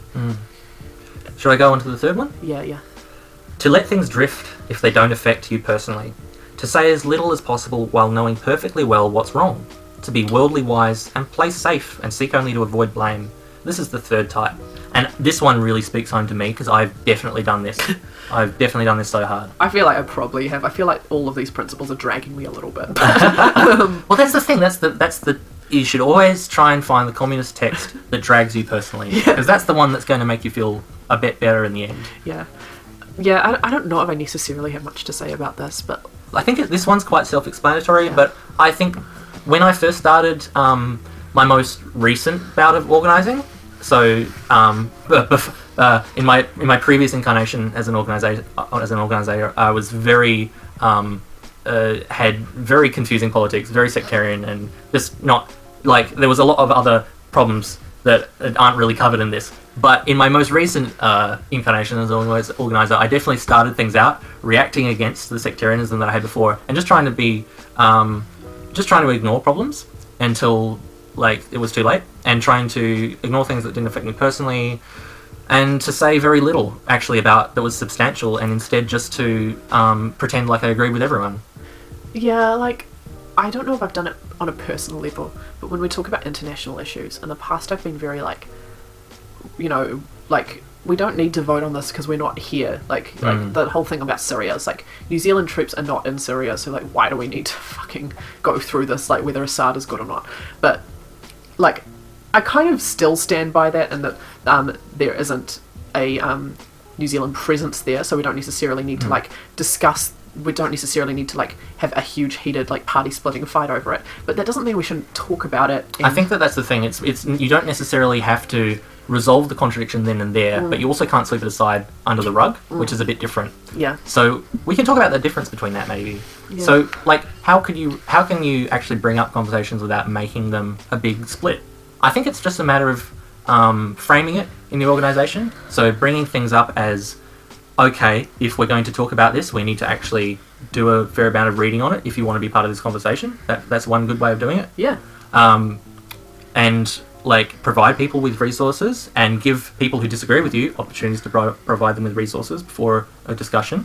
Should I go on to the third one? Yeah, yeah. To let things drift if they don't affect you personally. To say as little as possible while knowing perfectly well what's wrong. To be worldly wise and play safe and seek only to avoid blame. This is the third type. And this one really speaks home to me because I've definitely done this. I've definitely done this so hard. I feel like I probably have. I feel like all of these principles are dragging me a little bit. Well, that's the thing. That's the that's the. You should always try and find the communist text that drags you personally, because that's the one that's going to make you feel a bit better in the end. Yeah. Yeah, I, I don't know if I necessarily have much to say about this, but I think it, this one's quite self-explanatory, Yeah. but I think when I first started um, my most recent bout of organising, so um, b- bef- uh, in my in my previous incarnation as an organizer, as an organizer, I was very um, uh, had very confusing politics, very sectarian, and just not like there was a lot of other problems that aren't really covered in this. But in my most recent uh, incarnation as an organis- organizer, I definitely started things out reacting against the sectarianism that I had before, and just trying to be, um, just trying to ignore problems until like it was too late, and trying to ignore things that didn't affect me personally, and to say very little actually about that was substantial, and instead just to um, pretend like I agreed with everyone. yeah, like, I don't know if I've done it on a personal level, but when we talk about international issues, in the past I've been very like, you know, like, we don't need to vote on this because we're not here. Like, like Mm. the whole thing about Syria is like, New Zealand troops are not in Syria, so like, why do we need to fucking go through this, like, whether Assad is good or not? But, like, I kind of still stand by that, and that um, there isn't a um, New Zealand presence there, so we don't necessarily need to, like, discuss, we don't necessarily need to, like, have a huge heated, like, party splitting fight over it. But that doesn't mean we shouldn't talk about it. I and- think that that's the thing. It's it's you don't necessarily have to resolve the contradiction then and there, but you also can't sweep it aside under the rug, which is a bit different. Yeah. So we can talk about the difference between that maybe. Yeah. So like, how could you how can you actually bring up conversations without making them a big split? I think it's just a matter of um, framing it in the organisation. So bringing things up as, okay, if we're going to talk about this, we need to actually do a fair amount of reading on it if you want to be part of this conversation. That, that's one good way of doing it. Yeah. Um, and like provide people with resources and give people who disagree with you opportunities to pro- provide them with resources before a discussion,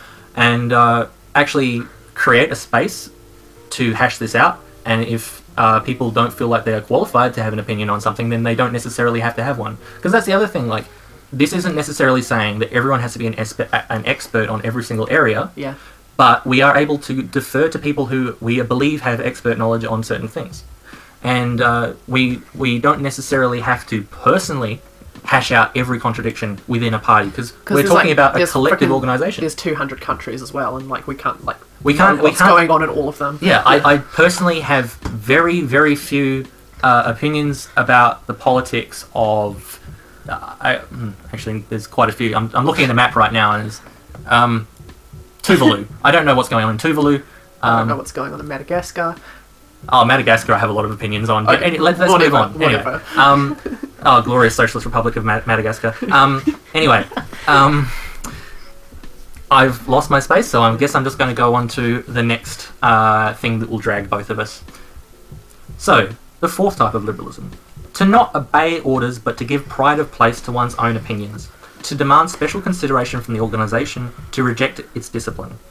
and uh, actually create a space to hash this out. And if uh, people don't feel like they are qualified to have an opinion on something, then they don't necessarily have to have one. Because that's the other thing, like, this isn't necessarily saying that everyone has to be an, espe- an expert on every single area, Yeah. but we are able to defer to people who we believe have expert knowledge on certain things. And uh, we we don't necessarily have to personally hash out every contradiction within a party, because 'Cause we're there's, talking like, about a there's collective frickin- organisation. There's two hundred countries as well, and like we can't like We can't- know we what's can't- going on in all of them. Yeah, I, I personally have very, very few uh, opinions about the politics of... Uh, I, hmm, actually, there's quite a few. I'm, I'm looking at the map right now, and there's um, Tuvalu. I don't know what's going on in Tuvalu. I don't Um, know what's going on in Madagascar. Oh, Madagascar, I have a lot of opinions on. But Okay, any, let's let's move whatever, on. Anyway, whatever. um, oh, glorious Socialist Republic of Ma- Madagascar. Um, anyway, um, I've lost my space, so I guess I'm just going to go on to the next uh, thing that will drag both of us. So, the fourth type of liberalism. To not obey orders, but to give pride of place to one's own opinions. To demand special consideration from the organisation, to reject its discipline.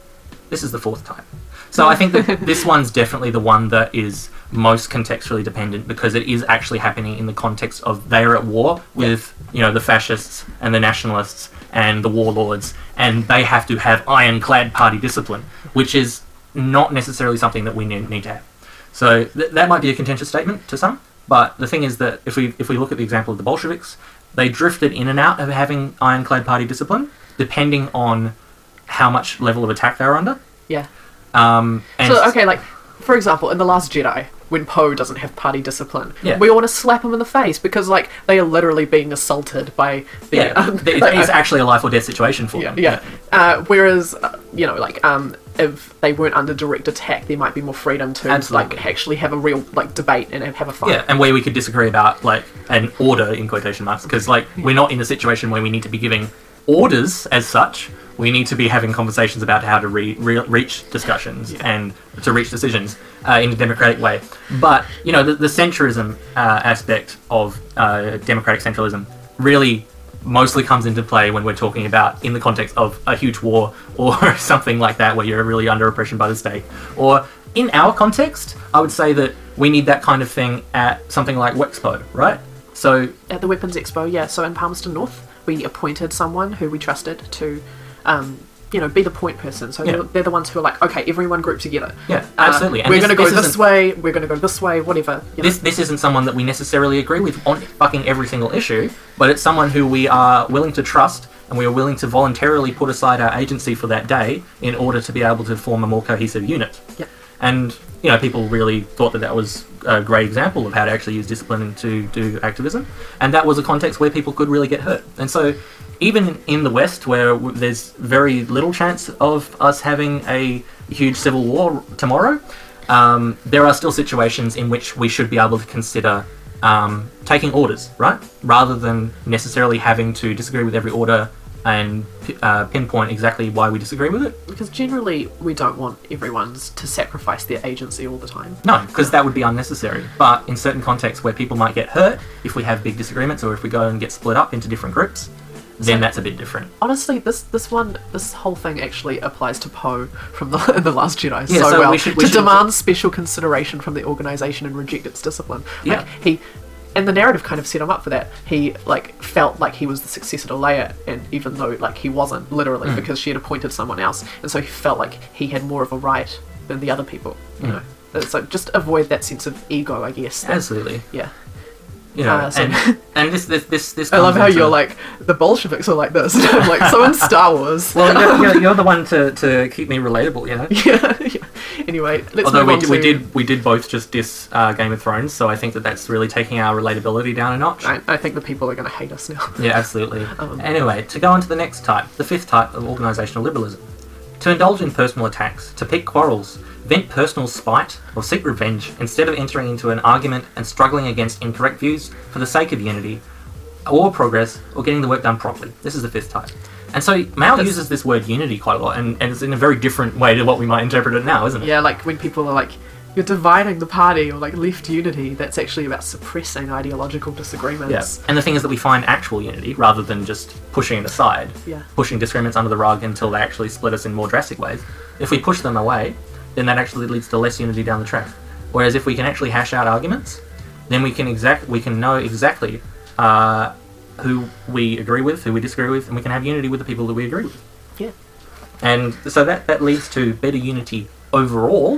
This is the fourth type. So I think that this one's definitely the one that is most contextually dependent, because it is actually happening in the context of they are at war with, you know, the fascists and the nationalists and the warlords, and they have to have ironclad party discipline, which is not necessarily something that we need, need to have. So th- that might be a contentious statement to some, but the thing is that if we if we look at the example of the Bolsheviks, they drifted in and out of having ironclad party discipline, depending on how much level of attack they were under. Yeah. Um, and So, okay, like, for example, in The Last Jedi, when Poe doesn't have party discipline, Yeah. we want to slap him in the face because, like, they are literally being assaulted by the... yeah, um, it like, is uh, actually a life or death situation for yeah, them. yeah. Uh, whereas, uh, you know, like, um, if they weren't under direct attack, there might be more freedom to, Absolutely. like, actually have a real, like, debate and have a fight. Yeah, and where we could disagree about, like, an order, in quotation marks, because, like, we're not in a situation where we need to be giving orders as such. We need to be having conversations about how to re- re- reach discussions Yeah. and to reach decisions uh, in a democratic way. But, you know, the, the centrism uh, aspect of uh, democratic centralism really mostly comes into play when we're talking about in the context of a huge war or something like that, where you're really under oppression by the state. Or in our context, I would say that we need that kind of thing at something like Wexpo, right? So At the Weapons Expo, yeah. So in Palmerston North, we appointed someone who we trusted to, um, you know, be the point person. So Yeah. they're, they're the ones who are like, okay, everyone group together. Yeah, Uh, absolutely. And we're this- going to go this this isn't- way, we're going to go this way, whatever. You know? This this isn't someone that we necessarily agree with on fucking every single issue, but it's someone who we are willing to trust, and we are willing to voluntarily put aside our agency for that day in order to be able to form a more cohesive unit. Yep. And, you know, people really thought that that was a great example of how to actually use discipline to do activism, and that was a context where people could really get hurt. And so, even in the West, where w- there's very little chance of us having a huge civil war tomorrow, um, there are still situations in which we should be able to consider um, taking orders, right? Rather than necessarily having to disagree with every order and p- uh, pinpoint exactly why we disagree with it. Because generally, we don't want everyone's to sacrifice their agency all the time. No, because that would be unnecessary. But in certain contexts where people might get hurt, if we have big disagreements or if we go and get split up into different groups, then So- that's a bit different. Honestly, this this one, this whole thing actually applies to Poe from the, the Last Jedi Yeah, so, so well. we should- we to should- demand special consideration from the organisation and reject its discipline. Like, Yeah. he, and the narrative kind of set him up for that. He like felt like he was the successor to Leia, and even though like he wasn't literally Mm. because she had appointed someone else, and so he felt like he had more of a right than the other people. You Mm. know, so just avoid that sense of ego, I guess. that- Absolutely. Yeah. You know, Uh, so- and, and this this this this. I love comes how into- you're like the Bolsheviks are like this. I'm like so in Star Wars. Well, you're, you're, you're the one to, to keep me relatable, you know. yeah, yeah. Anyway, let's Although move we, on d- to. we did we did both just diss uh, Game of Thrones, so I think that that's really taking our relatability down a notch. I, I think the people are going to hate us now. Yeah, absolutely. Um, Anyway, to go on to the next type, the fifth type of organisational liberalism. To indulge in personal attacks, to pick quarrels, vent personal spite, or seek revenge, instead of entering into an argument and struggling against incorrect views for the sake of unity, or progress, or getting the work done properly. This is the fifth type. And so Mao That's- uses this word unity quite a lot, and, and it's in a very different way to what we might interpret it now, isn't it? Yeah, like when people are like, you're dividing the party or like left unity, that's actually about suppressing ideological disagreements. Yeah. And the thing is that we find actual unity rather than just pushing it aside, Yeah. pushing disagreements under the rug until they actually split us in more drastic ways. If we push them away, then that actually leads to less unity down the track. Whereas if we can actually hash out arguments, then we can exact we can know exactly uh, who we agree with, who we disagree with, and we can have unity with the people that we agree with. Yeah. And so that, that leads to better unity overall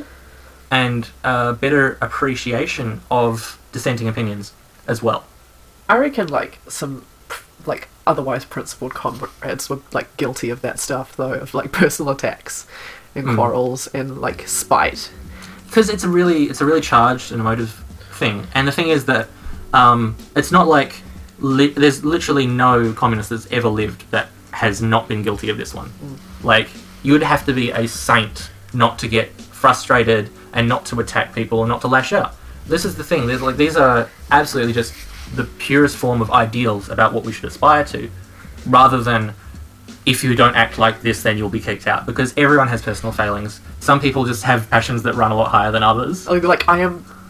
and uh, better appreciation of dissenting opinions as well. I reckon like some like otherwise principled comrades were like guilty of that stuff though, of like personal attacks and Mm. quarrels and like spite. Because it's a really it's a really charged and emotive thing, and the thing is that um, it's not like li- there's literally no communist that's ever lived that has not been guilty of this one. Like, you would have to be a saint not to get frustrated and not to attack people and not to lash out. This is the thing. There's like these are absolutely just the purest form of ideals about what we should aspire to, rather than if you don't act like this, then you'll be kicked out. Because everyone has personal failings. Some people just have passions that run a lot higher than others. Like, like I am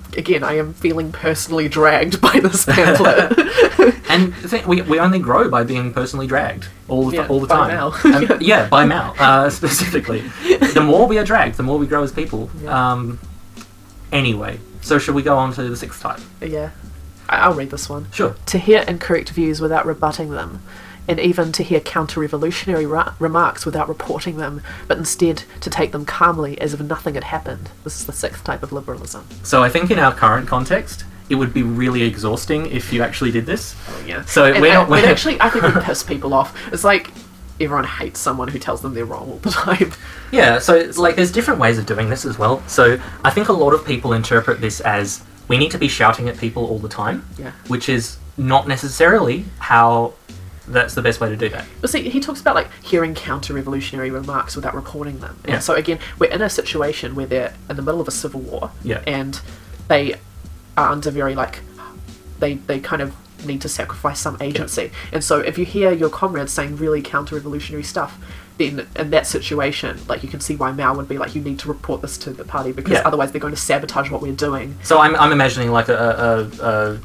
again, I am feeling personally dragged by this pamphlet. And the thing, we, we only grow by being personally dragged all the, Yeah, all the by time. Mal. Um, yeah, by Mal, uh, specifically. The more we are dragged, the more we grow as people. Yeah. Um, anyway, so should we go on to the sixth type? Yeah. I- I'll read this one. Sure. To hear incorrect views without rebutting them, and even to hear counter-revolutionary ra- remarks without reporting them, but instead to take them calmly as if nothing had happened. This is the sixth type of liberalism. So I think in our current context, it would be really exhausting if you actually did this. Oh, yeah. So and, we're not... and, We're, and actually, I think we piss people off. It's like everyone hates someone who tells them they're wrong all the time. Yeah, so it's like there's different ways of doing this as well. So I think a lot of people interpret this as we need to be shouting at people all the time, Yeah. which is not necessarily how that's the best way to do that. But see, he talks about like hearing counter-revolutionary remarks without reporting them. And Yeah. so again, we're in a situation where they're in the middle of a civil war, Yeah. and they are under very like they they kind of need to sacrifice some agency. And so if you hear your comrades saying really counter-revolutionary stuff, then in that situation, like you can see why Mao would be like, you need to report this to the party because Yeah. otherwise they're going to sabotage what we're doing. So I'm, I'm imagining like a a, a,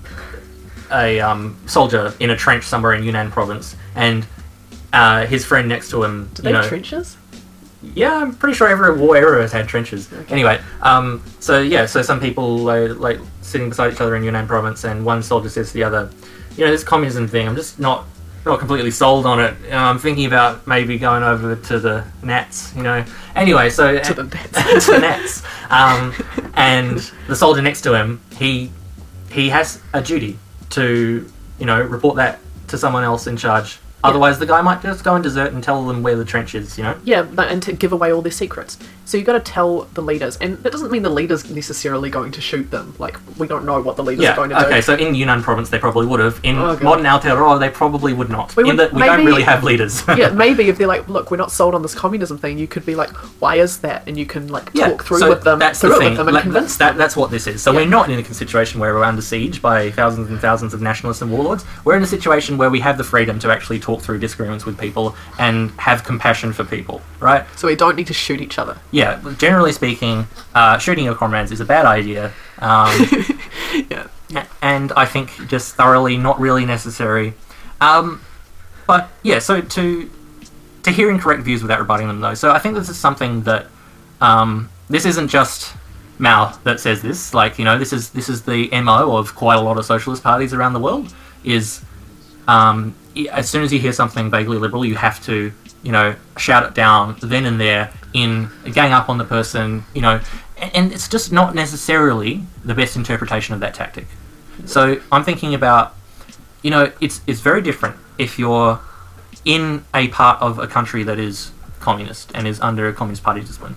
a um, soldier in a trench somewhere in Yunnan province, and uh, his friend next to him. Do you they know, have trenches? Yeah, I'm pretty sure every war era has had trenches. Okay. Anyway, um, so yeah, so some people are like sitting beside each other in Yunnan province, and one soldier says to the other, you know, this communism thing, I'm just not not completely sold on it. You know, I'm thinking about maybe going over to the Nats, you know. Anyway, so To the Nats. to the Nats, um, and the soldier next to him, he he has a duty to, you know, report that to someone else in charge. Otherwise, the guy might just go and desert and tell them where the trench is, you know? Yeah, but- and to give away all their secrets. So you've got to tell the leaders, and that doesn't mean the leader's necessarily going to shoot them. Like, we don't know what the leader's Yeah, going to do. okay, so in Yunnan province they probably would have. In Oh, God. modern Aotearoa they probably would not. We in would- that we don't maybe- really have leaders. Yeah, maybe if they're like, look, we're not sold on this communism thing, you could be like, why is that? And you can, like, Yeah, talk through so with them, that's through the it thing. with them and Like, convince that, them. That's what this is. So Yeah. we're not in a situation where we're under siege by thousands and thousands of nationalists and warlords. We're in a situation where we have the freedom to actually talk through disagreements with people and have compassion for people, right? So we don't need to shoot each other. Yeah, generally speaking, uh, shooting your comrades is a bad idea. Um, Yeah. a- and I think just thoroughly not really necessary. Um, but yeah, so to to hear incorrect views without rebutting them, though. So I think this is something that um, this isn't just Mao that says this. Like, you know, this is this is the M O of quite a lot of socialist parties around the world. Is um, i- as soon as you hear something vaguely liberal, you have to, you know, shout it down then and there, in gang up on the person, you know, a- and it's just not necessarily the best interpretation of that tactic. So I'm thinking about, you know, it's it's very different if you're in a part of a country that is communist and is under a communist party discipline.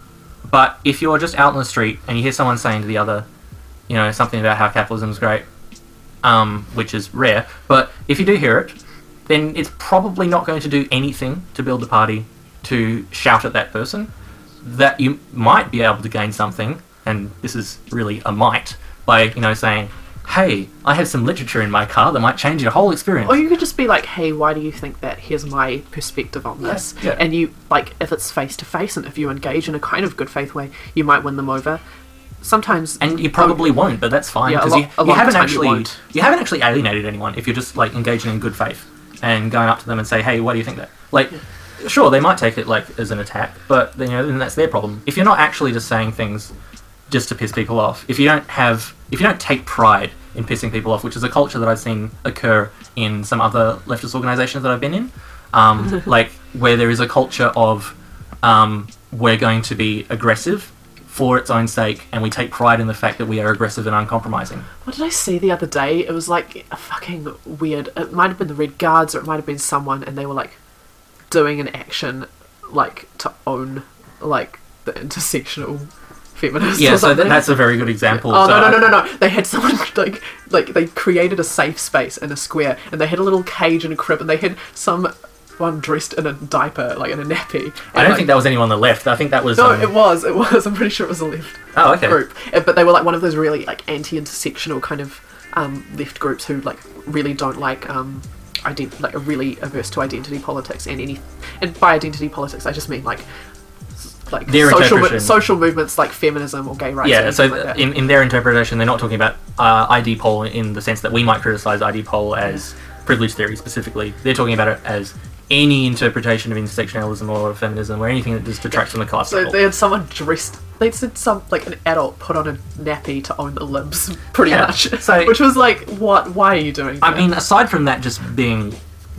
But if you're just out on the street and you hear someone saying to the other, you know, something about how capitalism is great, um, which is rare, but if you do hear it, then it's probably not going to do anything to build the party to shout at that person. That you might be able to gain something, and this is really a might, by, you know, saying, hey, I have some literature in my car that might change your whole experience. Or you could just be like, hey, why do you think that? Here's my perspective on this. Yeah, yeah. And you, like, if it's face to face and if you engage in a kind of good faith way, you might win them over. Sometimes... And you probably won't, but that's fine, Yeah, a because lot- you, a you lot of haven't the time you actually won't. you haven't actually alienated anyone if you're just like engaging in good faith and going up to them and say, hey, what do you think that? Like, sure, they might take it like as an attack, but you know, then that's their problem. If you're not actually just saying things just to piss people off, if you don't have, if you don't take pride in pissing people off, which is a culture that I've seen occur in some other leftist organisations that I've been in, um, like where there is a culture of um, we're going to be aggressive for its own sake, and we take pride in the fact that we are aggressive and uncompromising. What did I see the other day? It was like a fucking weird... It might have been the Red Guards or it might have been someone, and they were like doing an action like to own like the intersectional feminists Yeah, or so something. th- that's a very good example. Oh, So no, no, I- no, no, no. They had someone, like, like, they created a safe space in a square, and they had a little cage and a crib, and they had someone dressed in a diaper, like, in a nappy. I And, don't like, think that was anyone on the left. I think that was... No, um, it was, it was. I'm pretty sure it was a left Oh, okay. group. Uh, But they were, like, one of those really, like, anti-intersectional kind of um, left groups who, like, really don't like... Um, ident- like, are really averse to identity politics and any... And by identity politics, I just mean, like, like Their social mo- interpretation- social movements like feminism or gay rights. or Yeah, so anything like that. in, in their interpretation, they're not talking about uh, I D pol in the sense that we might criticise I D pol as privilege theory specifically. They're talking about it as any interpretation of intersectionalism or feminism or anything that just detracts from the class So level. they had someone dressed. They said some like an adult put on a nappy to own the libs, pretty Yeah, much. so- which was like, what? Why are you doing? I that? mean, aside from that just being...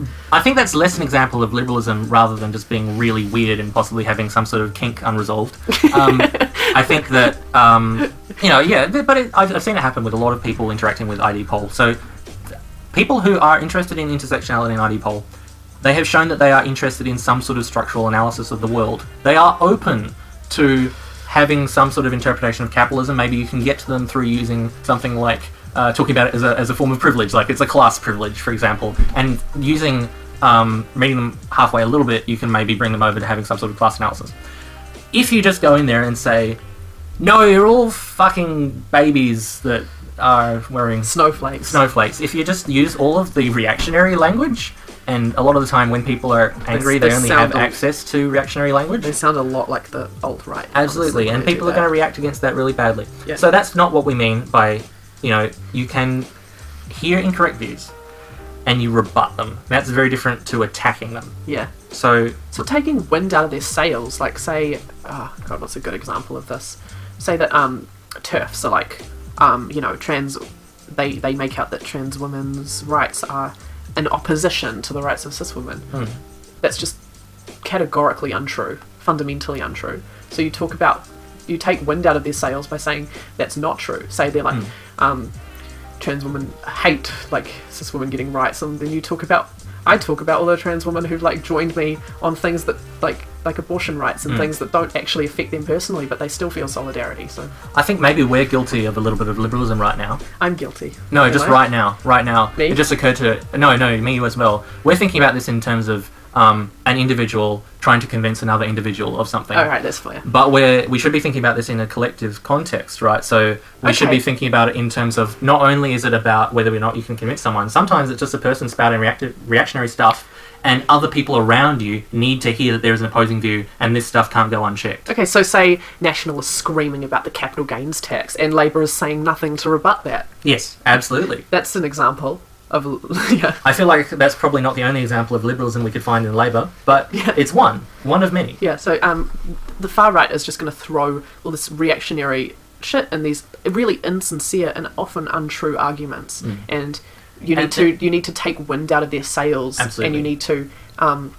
I think that's less an example of liberalism rather than just being really weird and possibly having some sort of kink unresolved. Um, I think that, um, you know, yeah, th- but it, I've, I've seen it happen with a lot of people interacting with I D pol. So people who are interested in intersectionality and I D pol, they have shown that they are interested in some sort of structural analysis of the world. They are open to having some sort of interpretation of capitalism. Maybe you can get to them through using something like uh, talking about it as a, as a form of privilege, like it's a class privilege, for example, and using um, meeting them halfway a little bit, you can maybe bring them over to having some sort of class analysis. If you just go in there and say, no, you're all fucking babies that are wearing snowflakes. snowflakes, if you just use all of the reactionary language, and a lot of the time when people are angry, They- they, they only have sound a- access to reactionary language. They sound a lot like the alt-right. Absolutely, honestly, when and they do people are that. going to react against that really badly. Yeah. So that's not what we mean by, you know, you can hear incorrect views and you rebut them. That's very different to attacking them. Yeah. So, So taking wind out of their sails, like say, oh god, what's a good example of this? Say that um, TERFs are like, um, you know, trans. They they make out that trans women's rights are in opposition to the rights of cis women. Hmm. That's just categorically untrue, fundamentally untrue. So you talk about, you take wind out of their sails by saying that's not true. Say they're like, um, trans women hate like cis women getting rights, and then you talk about, I talk about all the trans women who've like joined me on things that like like abortion rights and things that don't actually affect them personally, but they still feel solidarity. So I think maybe we're guilty of a little bit of liberalism right now. I'm guilty. No, Am just I? right now. Right now. Me? It just occurred to... No, no, me as well. We're thinking about this in terms of um, an individual trying to convince another individual of something. All right, that's fair. But we're, we should be thinking about this in a collective context, right? So we should Okay. be thinking about it in terms of not only is it about whether or not you can convince someone, sometimes it's just a person spouting reacti- reactionary stuff, and other people around you need to hear that there is an opposing view, and this stuff can't go unchecked. Okay, so say National is screaming about the capital gains tax, and Labour is saying nothing to rebut that. Yes, absolutely. That's an example of yeah. I feel like that's probably not the only example of liberalism we could find in Labour, but Yeah. it's one. One of many. Yeah, so um, the far right is just going to throw all this reactionary shit and these really insincere and often untrue arguments, and you need And to to- you need to take wind out of their sails, Absolutely. and you need to um,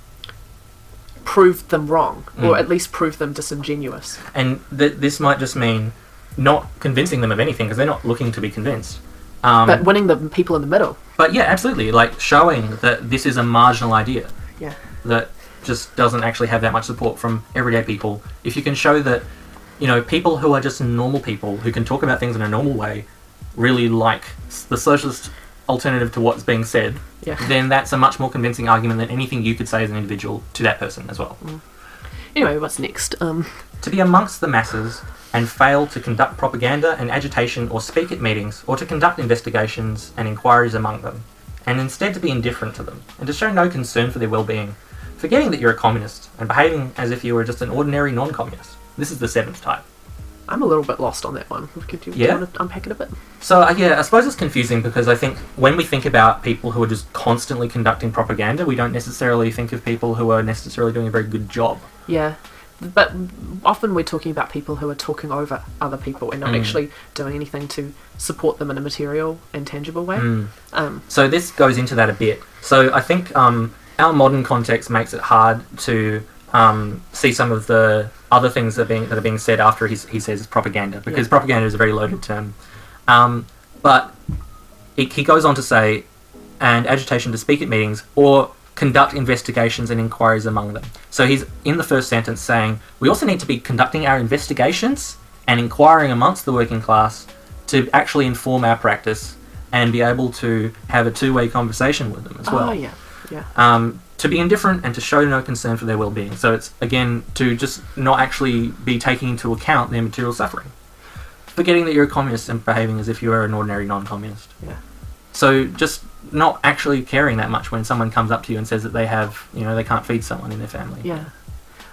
prove them wrong, or Mm. at least prove them disingenuous. And th- this might just mean not convincing them of anything, because they're not looking to be convinced. Um, But winning the people in the middle. But yeah, absolutely. Like showing that this is a marginal idea Yeah. that just doesn't actually have that much support from everyday people. If you can show that, you know, people who are just normal people who can talk about things in a normal way really like s- the socialist alternative to what's being said, Yeah. then that's a much more convincing argument than anything you could say as an individual to that person as well. Anyway, what's next? Um, To be amongst the masses and fail to conduct propaganda and agitation or speak at meetings or to conduct investigations and inquiries among them, and instead to be indifferent to them and to show no concern for their well-being, forgetting that you're a communist and behaving as if you were just an ordinary non-communist. This is the seventh type. I'm a little bit lost on that one. Could you, do Yeah? you want to unpack it a bit? So, uh, yeah, I suppose it's confusing because I think when we think about people who are just constantly conducting propaganda, we don't necessarily think of people who are necessarily doing a very good job. Yeah, but often we're talking about people who are talking over other people and not Mm. actually doing anything to support them in a material and tangible way. Mm. Um, So this goes into that a bit. So I think um, our modern context makes it hard to um, see some of the other things that are being that are being said after he, he says propaganda, because Yeah. propaganda is a very loaded term. Um, but it, he goes on to say, and agitation to speak at meetings or conduct investigations and inquiries among them. So he's in the first sentence saying, we also need to be conducting our investigations and inquiring amongst the working class to actually inform our practice and be able to have a two-way conversation with them as well. Oh, yeah, yeah. Um, to be indifferent and to show no concern for their well-being. So it's, again, to just not actually be taking into account their material suffering. Forgetting that you're a communist and behaving as if you are an ordinary non-communist. Yeah. So just not actually caring that much when someone comes up to you and says that they have, you know, they can't feed someone in their family. Yeah.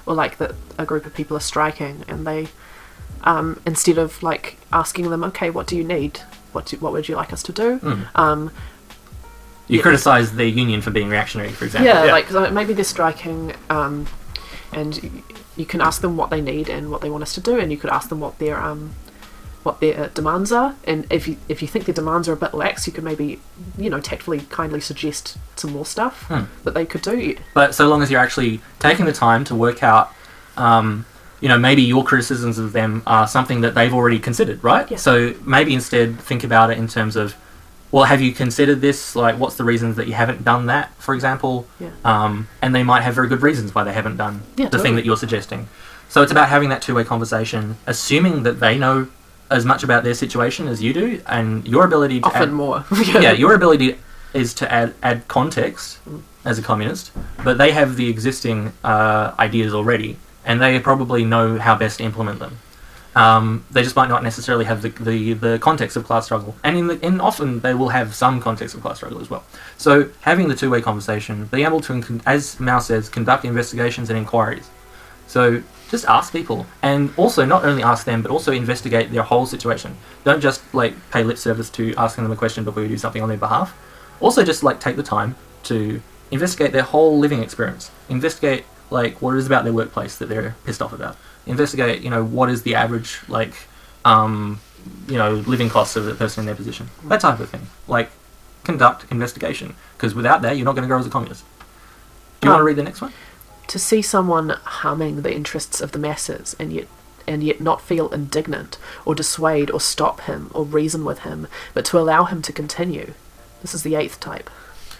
or like that a group of people are striking, and they um, instead of like asking them, okay, what do you need? What do, what would you like us to do? Mm. Um, You yeah. criticise the union for being reactionary, for example. Yeah, like so maybe they're striking, um, and y- you can ask them what they need and what they want us to do, and you could ask them what their um, what their demands are. And if you if you think their demands are a bit lax, you could maybe, you know, tactfully, kindly suggest some more stuff Hmm. that they could do. But so long as you're actually taking the time to work out, um, you know, maybe your criticisms of them are something that they've already considered, right? Yeah. So maybe instead think about it in terms of, well, have you considered this? Like, what's the reasons that you haven't done that, for example? Yeah. Um, and they might have very good reasons why they haven't done Yeah, the totally. thing that you're suggesting. So it's about having that two-way conversation, assuming that they know as much about their situation as you do, and your ability to Often add, more. yeah, your ability is to add add context as a communist, but they have the existing uh, ideas already, and they probably know how best to implement them. Um, they just might not necessarily have the, the, the context of class struggle, and in the, and often they will have some context of class struggle as well. So having the two-way conversation, being able to, as Mao says, conduct investigations and inquiries. So just ask people, and also not only ask them, but also investigate their whole situation. Don't just like pay lip service to asking them a question before you do something on their behalf. Also, just like take the time to investigate their whole living experience. Investigate like what it is about their workplace that they're pissed off about. Investigate, you know, what is the average like, um, you know, living costs of the person in their position. That type of thing. Like, conduct investigation, because without that, you're not going to grow as a communist. Do you Um, want to read the next one? To see someone harming the interests of the masses and yet and yet not feel indignant or dissuade or stop him or reason with him, but to allow him to continue. This is the eighth type.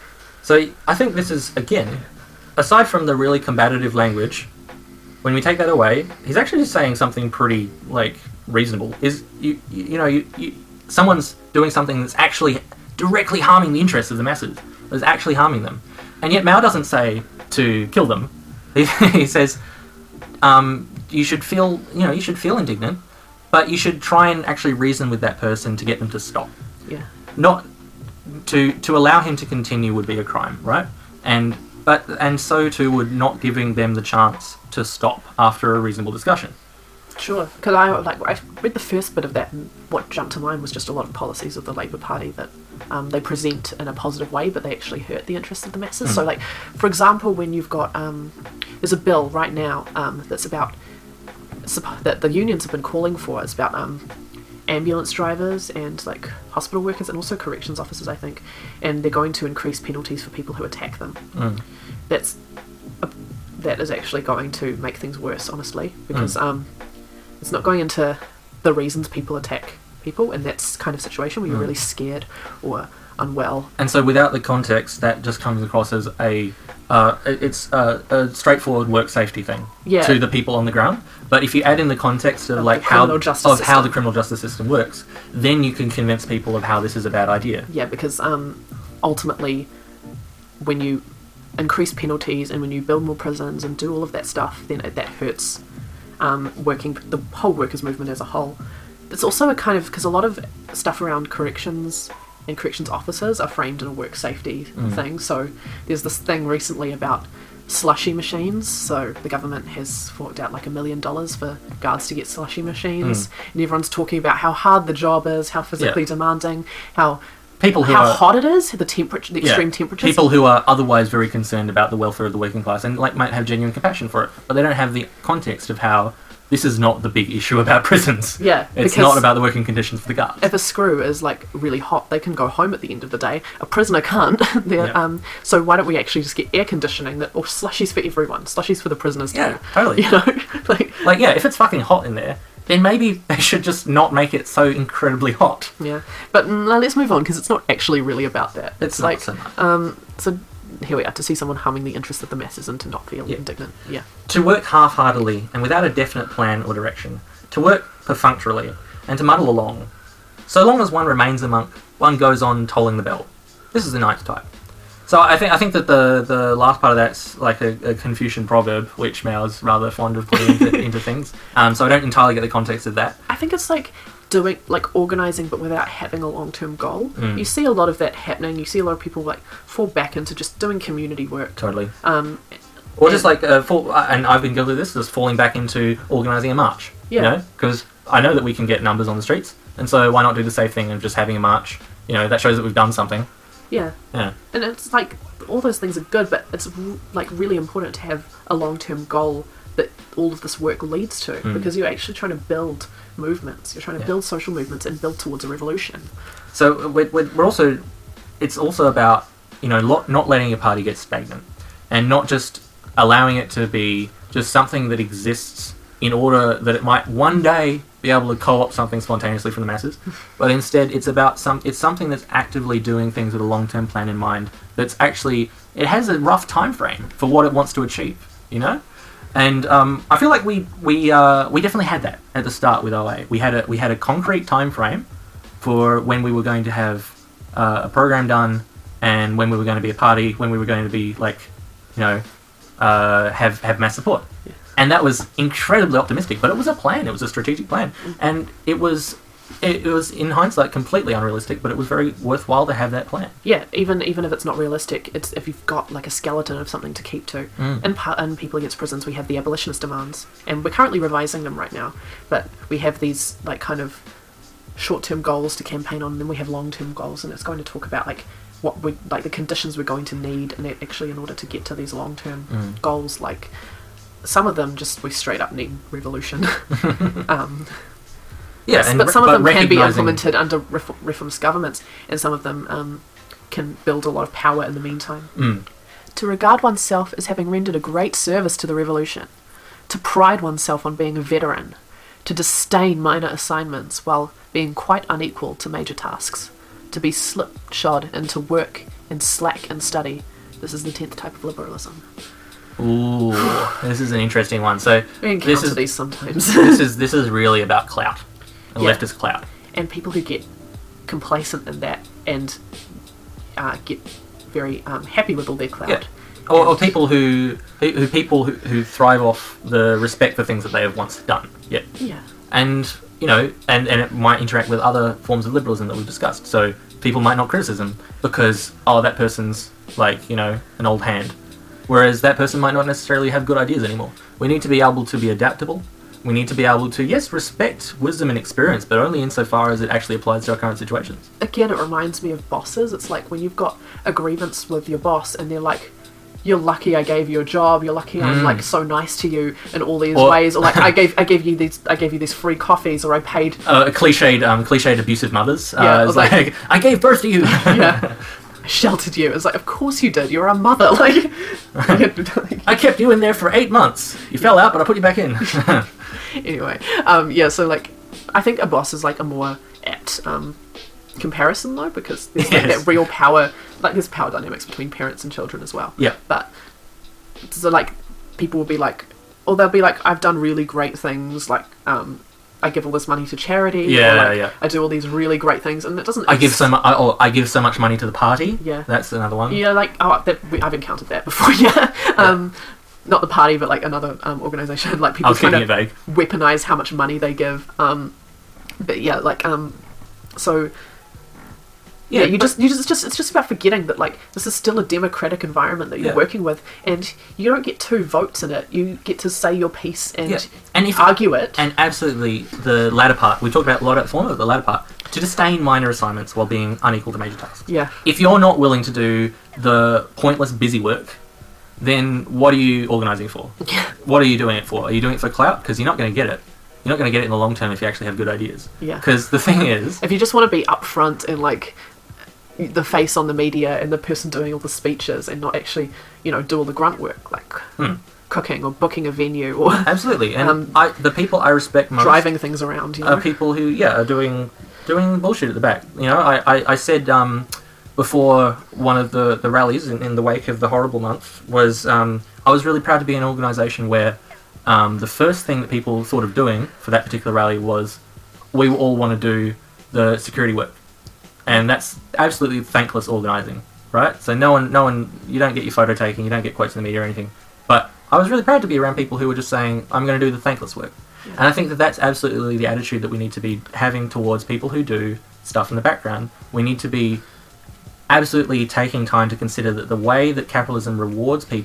So I think this is, again, aside from the really combative language, when we take that away, he's actually just saying something pretty, like, reasonable. Is, you, you, you know, you, you, someone's doing something that's actually directly harming the interests of the masses, that's actually harming them. And yet Mao doesn't say to kill them. He, he says, um, you should feel, you know, you should feel indignant, but you should try and actually reason with that person to get them to stop. Yeah. Not to to allow him to continue would be a crime, right? And but and so too would not giving them the chance to stop after a reasonable discussion. Sure, because I like I read the first bit of that, and what jumped to mind was just a lot of policies of the Labour Party that um, they present in a positive way, but they actually hurt the interests of the masses. Mm. So, like for example, when you've got um, there's a bill right now um, that's about supp- that the unions have been calling for. It's about um, ambulance drivers and like hospital workers and also corrections officers, I think, and they're going to increase penalties for people who attack them. Mm. That's a, that is actually going to make things worse, honestly, because Mm. um. It's not going into the reasons people attack people, and that's kind of situation where you're Mm. really scared or unwell. And so without the context, that just comes across as a uh, it- it's a, a straightforward work safety thing Yeah. to the people on the ground. But if you add in the context of, Of like the how criminal justice of how system. the criminal justice system works, then you can convince people of how this is a bad idea. Yeah, because um, ultimately, when you increase penalties and when you build more prisons and do all of that stuff, then it, that hurts um, working the whole workers' movement as a whole. It's also a kind of because a lot of stuff around corrections and corrections officers are framed in a work safety Mm. thing. So there's this thing recently about slushy machines. So the government has forked out like a million dollars for guards to get slushy machines, Mm. and everyone's talking about how hard the job is, how physically Yeah. demanding, how People who how are hot it is, the temperature, the yeah, extreme temperatures. people who are otherwise very concerned about the welfare of the working class and like might have genuine compassion for it, but they don't have the context of how this is not the big issue about prisons. Yeah, It's because not about the working conditions for the guards. if a screw is like really hot, they can go home at the end of the day. A prisoner can't. They're, Yeah. um, so why don't we actually just get air conditioning that, or slushies for everyone, slushies for the prisoners Yeah, too. totally. You know, like Like, yeah, if it's fucking hot in there, then maybe they should just not make it so incredibly hot. yeah. But mm, now let's move on because it's not actually really about that. It's like not so much. um, so here we are to see someone harming the interests of the masses and to not feel Yeah. indignant. Yeah. To work half-heartedly and without a definite plan or direction. To work perfunctorily and to muddle along. So long as one remains a monk, one goes on tolling the bell. This is the ninth type. So I think I think that the, the last part of that's like a, a Confucian proverb, which Mao's rather fond of putting into, into things. Um, so I don't entirely get the context of that. I think it's like doing like organizing but without having a long-term goal. Mm. You see a lot of that happening. You see a lot of people like fall back into just doing community work. Totally. Um, Or just like, uh, fall, and I've been guilty of this, just falling back into organising a march. Yeah. You know, because I know that we can get numbers on the streets, and so why not do the safe thing of just having a march? You know, that shows that we've done something. Yeah. Yeah. And it's like, all those things are good, but it's r- like really important to have a long-term goal that all of this work leads to, Mm. because you're actually trying to build movements. You're trying to Yeah. build social movements and build towards a revolution. So we're, we're we're also, it's also about, you know, lo- not letting your party get stagnant, and not just allowing it to be just something that exists in order that it might one day be able to co-opt something spontaneously from the masses, but instead it's about some it's something that's actively doing things with a long-term plan in mind. That's actually, it has a rough time frame for what it wants to achieve, you know. And um, I feel like we we uh, we definitely had that at the start with O A. We had a we had a concrete time frame for when we were going to have uh, a program done, and when we were going to be a party, when we were going to be like, you know, uh, have have mass support. Yes. And that was incredibly optimistic, but it was a plan. It was a strategic plan, and it was it, it was in hindsight completely unrealistic, but it was very worthwhile to have that plan. Yeah, even even if it's not realistic, it's if you've got like a skeleton of something to keep to. Mm. In, pa- in People Against Prisons, we have the abolitionist demands, and we're currently revising them right now. But we have these like kind of short-term goals to campaign on, and then we have long-term goals, and it's going to talk about like what we like the conditions we're going to need, and actually in order to get to these long-term Mm. goals, like some of them just we straight up need revolution. um, Yeah, Yes, and but re- some of but them can be recognising- implemented under ref- reformist governments, and some of them um, can build a lot of power in the meantime. Mm. To regard oneself as having rendered a great service to the revolution, to pride oneself on being a veteran, to disdain minor assignments while being quite unequal to major tasks, to be slipshod into work and slack in study. This is the tenth type of liberalism. Ooh, this is an interesting one. So We this encounter is these sometimes. this is this is really about clout, and Yeah. leftist clout. And people who get complacent in that and uh, get very um, happy with all their clout. Yeah. Or, or people who, who, who people who, who thrive off the respect for things that they have once done. Yeah. Yeah. And, you know, and, and it might interact with other forms of liberalism that we've discussed. So people might not criticism because, oh, that person's like, you know, an old hand. Whereas that person might not necessarily have good ideas anymore. We need to be able to be adaptable. We need to be able to, yes, respect wisdom and experience, but only insofar as it actually applies to our current situations. Again, it reminds me of bosses. It's like when you've got a grievance with your boss and they're like, you're lucky I gave you a job, you're lucky I'm Mm. like so nice to you in all these Or- ways, or like I gave I gave you these I gave you these free coffees, or I paid Uh, cliched, um, cliched abusive mothers. Yeah, uh, I it's was like, like- I gave birth to you. yeah. I sheltered you. It's like, of course you did. You're a mother. Like, I kept you in there for eight months. You fell out, but I put you back in. anyway, um, yeah. So like, I think a boss is like a more apt um, comparison though, because there's like Yes. that real power, like there's power dynamics between parents and children as well. Yeah. But so like, people will be like, or they'll be like, I've done really great things, like um, I give all this money to charity. Yeah, or, like, yeah. I do all these really great things, and it doesn't. I give so much. Oh, I give so much money to the party. Yeah. That's another one. Yeah, like oh, that, we, I've encountered that before. Yeah. Um, not the party, but like another um, organization. Like I people was trying keeping to it vague. weaponize how much money they give. Um, but yeah, like um, so yeah, you but- just you just it's just it's just about forgetting that like this is still a democratic environment that you're Yeah. working with, and you don't get two votes in it. You get to say your piece and Yeah. And if argue it. And absolutely, the latter part. We talked about a lot of form of the latter part. To disdain minor assignments while being unequal to major tasks. yeah, If you're not willing to do the pointless busy work, then what are you organising for? What are you doing it for? Are you doing it for clout? Because you're not going to get it. You're not going to get it in the long term if you actually have good ideas. Yeah. Because the thing is, if you just want to be upfront and like the face on the media and the person doing all the speeches and not actually, you know, do all the grunt work like Hmm. cooking or booking a venue or absolutely, and Um, I, the people I respect most driving things around, you know. are people who, yeah, are doing doing bullshit at the back. You know, I, I, I said um, before one of the, the rallies in, in the wake of the horrible month was um, I was really proud to be in an organisation where um, the first thing that people thought of doing for that particular rally was we all want to do the security work. And that's absolutely thankless organising, right? So no one, no one, you don't get your photo taken, you don't get quotes in the media or anything. But I was really proud to be around people who were just saying, I'm going to do the thankless work. Yeah. And I think that that's absolutely the attitude that we need to be having towards people who do stuff in the background. We need to be absolutely taking time to consider that the way that capitalism rewards people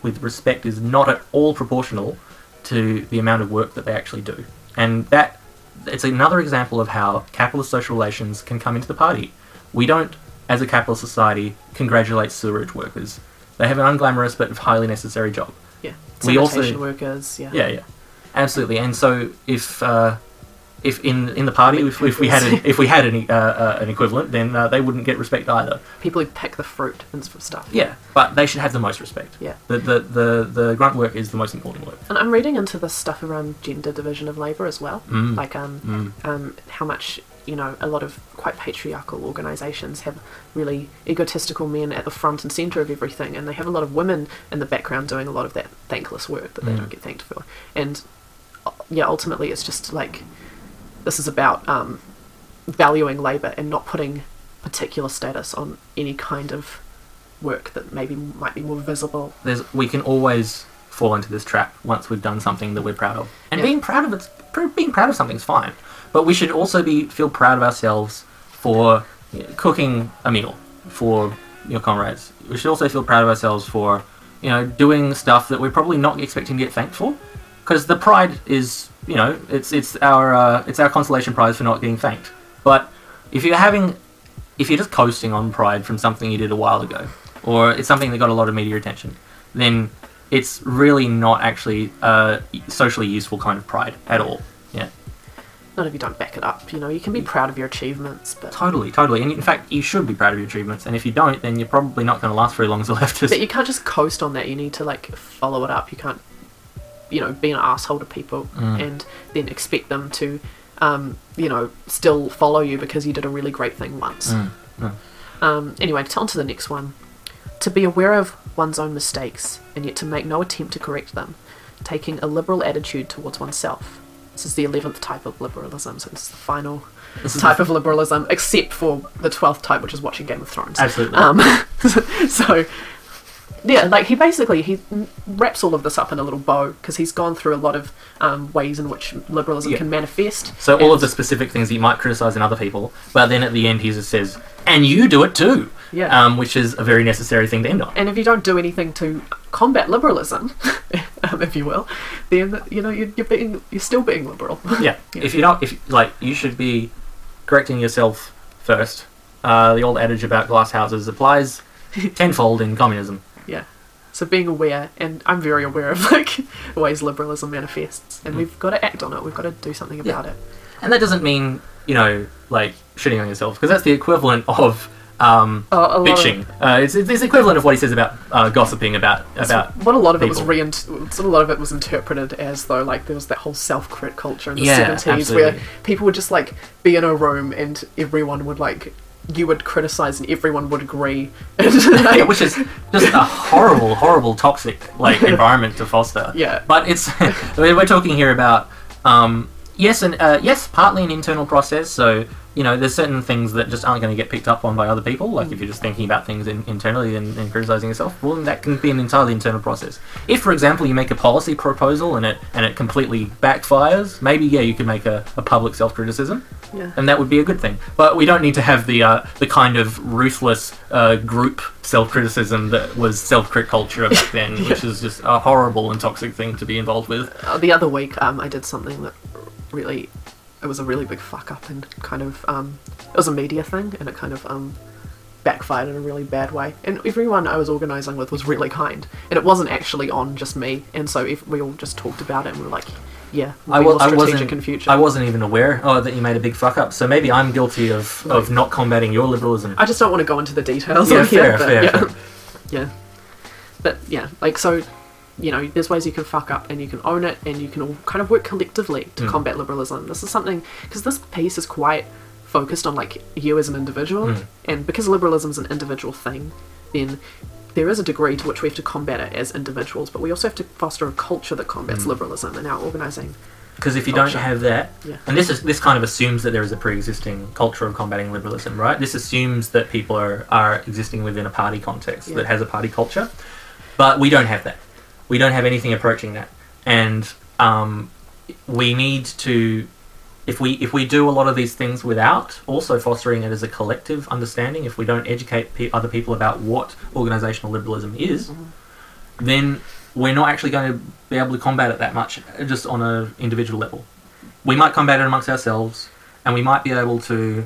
with respect is not at all proportional to the amount of work that they actually do. And that it's another example of how capitalist social relations can come into the party. We don't, as a capitalist society, congratulate sewerage workers. They have an unglamorous but highly necessary job. Yeah. We also Sanitation workers, yeah. Yeah, yeah. Absolutely. And so if uh, if in in the party if, if we had an, if we had an uh, uh, an equivalent, then uh, they wouldn't get respect either. People who pick the fruit and stuff. Yeah, but they should have the most respect. Yeah. The the the, the grunt work is the most important work. And I'm reading into this stuff around gender division of labour as well. Mm. Like um Mm. um how much, you know, a lot of quite patriarchal organisations have really egotistical men at the front and centre of everything, and they have a lot of women in the background doing a lot of that thankless work that they Mm. don't get thanked for. And uh, yeah, ultimately it's just like, this is about um, valuing labour and not putting particular status on any kind of work that maybe might be more visible. There's we can always fall into this trap once we've done something that we're proud of, and Yeah. being proud of it's pr- being proud of something's fine, but we should also be feel proud of ourselves for you know, cooking a meal for your comrades. We should also feel proud of ourselves for you know doing stuff that we're probably not expecting to get thanked for, because the pride is you know it's it's our uh, it's our consolation prize for not getting thanked. But if you're having if you're just coasting on pride from something you did a while ago, or it's something that got a lot of media attention, then it's really not actually a socially useful kind of pride at all. Yeah. Not if you don't back it up, you know, you can be proud of your achievements, but Totally, totally. And in fact, you should be proud of your achievements. And if you don't, then you're probably not going to last very long as a leftist. but you can't just coast on that. You need to like follow it up. You can't, you know, be an asshole to people Mm. and then expect them to, um, you know, still follow you because you did a really great thing once. Mm, mm. Um, anyway, on to the next one. To be aware of one's own mistakes and yet to make no attempt to correct them, taking a liberal attitude towards oneself. This is the eleventh type of liberalism, so this is the final This is type the- of liberalism, except for the twelfth type, which is watching Game of Thrones. Absolutely. Um, so, yeah, like he basically, he wraps all of this up in a little bow, because he's gone through a lot of um, ways in which liberalism Yeah. can manifest. So all and- of the specific things that you might criticise in other people, but then at the end he just says, and you do it too. Yeah. Um, which is a very necessary thing to end on. And if you don't do anything to combat liberalism, um, if you will, then you know you're, you're being you're still being liberal. Yeah. Yeah. If you're not, if like, you should be correcting yourself first. Uh, the old adage about glass houses applies tenfold in communism. Yeah. So being aware, and I'm very aware of like ways liberalism manifests, and Mm. we've got to act on it. We've got to do something about it. And that doesn't mean, you know, like, shitting on yourself, because that's the equivalent of um, Oh, a lot of- bitching. Uh, it's, it's the equivalent of what he says about uh, gossiping about about. What a lot of it was people. reint- sort of a lot of it was interpreted as though like there was that whole self-crit culture in the Yeah, seventies absolutely. where people would just like be in a room and everyone would like you would criticize and everyone would agree. And, like, Yeah, which is just a horrible, horrible, toxic like environment to foster. Yeah. But it's we're talking here about um, yes, and uh, yes, partly an internal process. So you know, there's certain things that just aren't going to get picked up on by other people. Like if you're just thinking about things in, internally and, and criticizing yourself, well, then that can be an entirely internal process. If, for example, you make a policy proposal and it and it completely backfires, maybe yeah, you could make a, a public self-criticism. yeah. And that would be a good thing. But we don't need to have the uh, the kind of ruthless uh, group self-criticism that was self-crit culture back then, Yeah. which is just a horrible and toxic thing to be involved with. Uh, the other week, um, I did something that really, it was a really big fuck up and kind of, um, it was a media thing and it kind of um, backfired in a really bad way. And everyone I was organising with was really kind, and it wasn't actually on just me. And so if we all just talked about it and we were like, yeah, we'll I, be wa- more I strategic wasn't. in future. I wasn't even aware oh, that you made a big fuck up. So maybe I'm guilty of, of not combating your liberalism. I just don't want to go into the details Yeah, on here, fair, but fair, yeah. fair. Yeah. But yeah, like so, you know, there's ways you can fuck up and you can own it and you can all kind of work collectively to Mm. combat liberalism. This is something, because this piece is quite focused on like you as an individual, Mm. and because liberalism is an individual thing, then there is a degree to which we have to combat it as individuals, but we also have to foster a culture that combats Mm. liberalism in our organising. Because if you don't Culture. have that, Yeah. and this is this kind of assumes that there is a pre-existing culture of combating liberalism, right? This assumes that people are, are existing within a party context Yeah. that has a party culture, but we don't have that. We don't have anything approaching that, and um, we need to. If we if we do a lot of these things without also fostering it as a collective understanding, if we don't educate pe- other people about what organisational liberalism is, then we're not actually going to be able to combat it that much, just on an individual level. We might combat it amongst ourselves, and we might be able to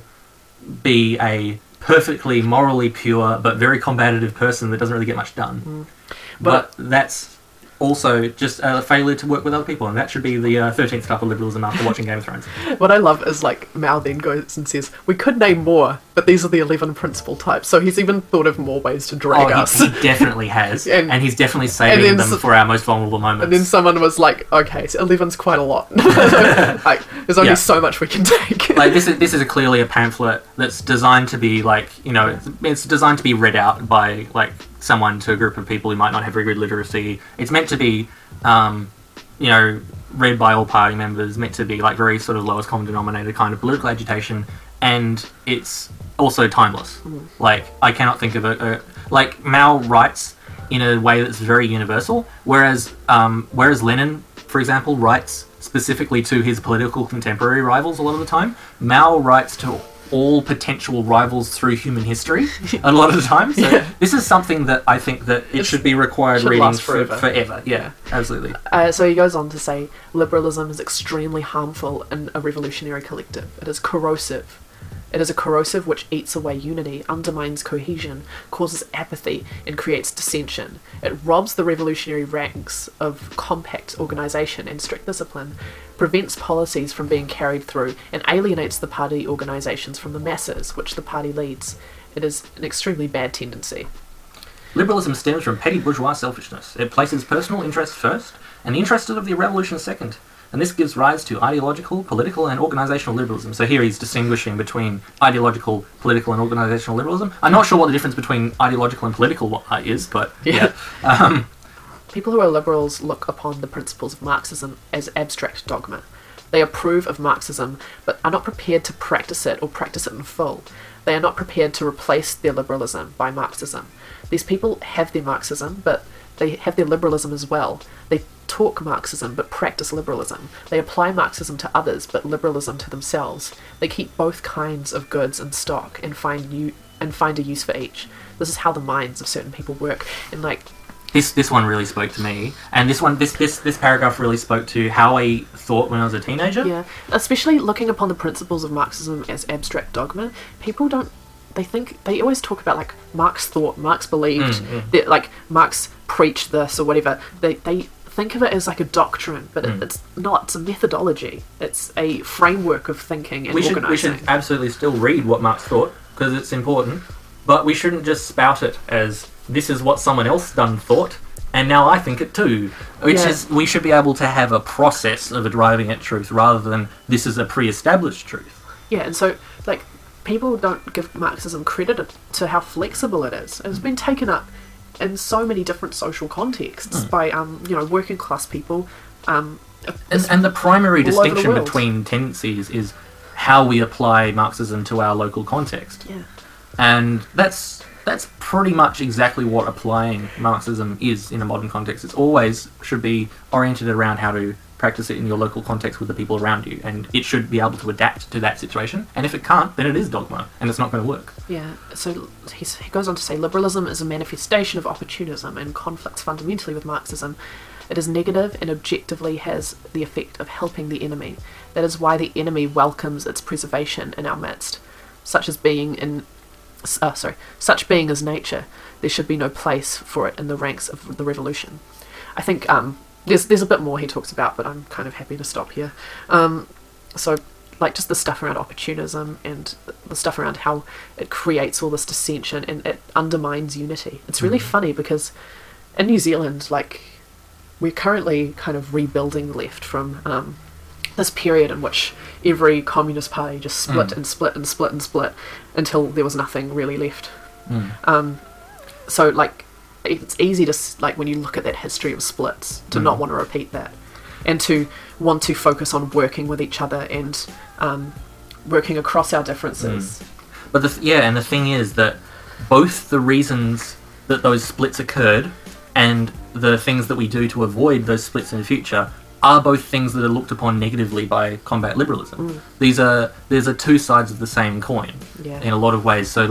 be a perfectly morally pure but very combative person that doesn't really get much done. Mm. But, but that's also just a failure to work with other people, and that should be the uh, thirteenth step of liberalism after watching Game of Thrones. What I love is, like, Mao then goes and says, we could name more, but these are the eleven principal types. So he's even thought of more ways to drag oh, us. He, he definitely has, and, and he's definitely saving them so, for our most vulnerable moments. And then someone was like, okay, so eleven's quite a lot. Like, there's only yeah. so much we can take. Like, this is this is a clearly a pamphlet that's designed to be, like, you know, it's, it's designed to be read out by, like, someone to a group of people who might not have very good literacy. It's meant to be, um, you know, read by all party members, meant to be, like, very sort of lowest common denominator kind of political agitation, and it's also timeless. Mm. Like, I cannot think of a, a... Like, Mao writes in a way that's very universal, whereas, um, whereas Lenin, for example, writes specifically to his political contemporary rivals a lot of the time. Mao writes to all potential rivals through human history a lot of the time. So yeah. This is something that I think that it it's, should be required should reading forever. For, forever. Yeah, yeah. Absolutely. Uh, so he goes on to say, liberalism is extremely harmful in a revolutionary collective. It is corrosive. It is a corrosive which eats away unity, undermines cohesion, causes apathy, and creates dissension. It robs the revolutionary ranks of compact organisation and strict discipline, prevents policies from being carried through, and alienates the party organisations from the masses, which the party leads. It is an extremely bad tendency. Liberalism stems from petty bourgeois selfishness. It places personal interest first, and the interest of the revolution second. And this gives rise to ideological, political, and organisational liberalism. So here he's distinguishing between ideological, political, and organisational liberalism. I'm not sure what the difference between ideological and political is, but yeah. yeah. Um, People who are liberals look upon the principles of Marxism as abstract dogma. They approve of Marxism, but are not prepared to practice it or practice it in full. They are not prepared to replace their liberalism by Marxism. These people have their Marxism, but they have their liberalism as well. They talk Marxism, but practice liberalism. They apply Marxism to others, but liberalism to themselves. They keep both kinds of goods in stock and find new and find a use for each. This is how the minds of certain people work. And like this, this one really spoke to me, and this one, this this this paragraph really spoke to how I thought when I was a teenager. Yeah, especially looking upon the principles of Marxism as abstract dogma. People don't. They think they always talk about like Marx thought, Marx believed, mm, mm. that like Marx preached this or whatever. They they think of it as like a doctrine, but mm. it, it's not. It's a methodology. It's a framework of thinking and we should, organising. We should absolutely still read what Marx thought because it's important, but we shouldn't just spout it as this is what someone else done thought, and now I think it too. Which yeah. is we should be able to have a process of arriving at truth rather than this is a pre-established truth. Yeah, and so like. People don't give Marxism credit to how flexible it is. It's been taken up in so many different social contexts mm. by, um, you know, working class people. Um, and, and the primary distinction the between tendencies is how we apply Marxism to our local context. Yeah. And that's that's pretty much exactly what applying Marxism is in a modern context. It's always should be oriented around how to practice it in your local context with the people around you, and it should be able to adapt to that situation. And if it can't, then it is dogma, and it's not going to work. Yeah, so he's, he goes on to say, liberalism is a manifestation of opportunism and conflicts fundamentally with Marxism. It is negative and objectively has the effect of helping the enemy. That is why the enemy welcomes its preservation in our midst. Such as being in, uh, sorry, such being as nature, there should be no place for it in the ranks of the revolution. I think, um, There's there's a bit more he talks about, but I'm kind of happy to stop here. Um, so, like, just the stuff around opportunism and the stuff around how it creates all this dissension and it undermines unity. It's really mm. funny because in New Zealand, like, we're currently kind of rebuilding the left from um, this period in which every communist party just split mm. and split and split and split until there was nothing really left. Mm. Um, so, like, it's easy to, like, when you look at that history of splits, to mm. not want to repeat that, and to want to focus on working with each other and um, working across our differences. Mm. But the th- yeah, and the thing is that both the reasons that those splits occurred and the things that we do to avoid those splits in the future are both things that are looked upon negatively by combat liberalism. Mm. These are these are two sides of the same coin yeah. in a lot of ways. So, like,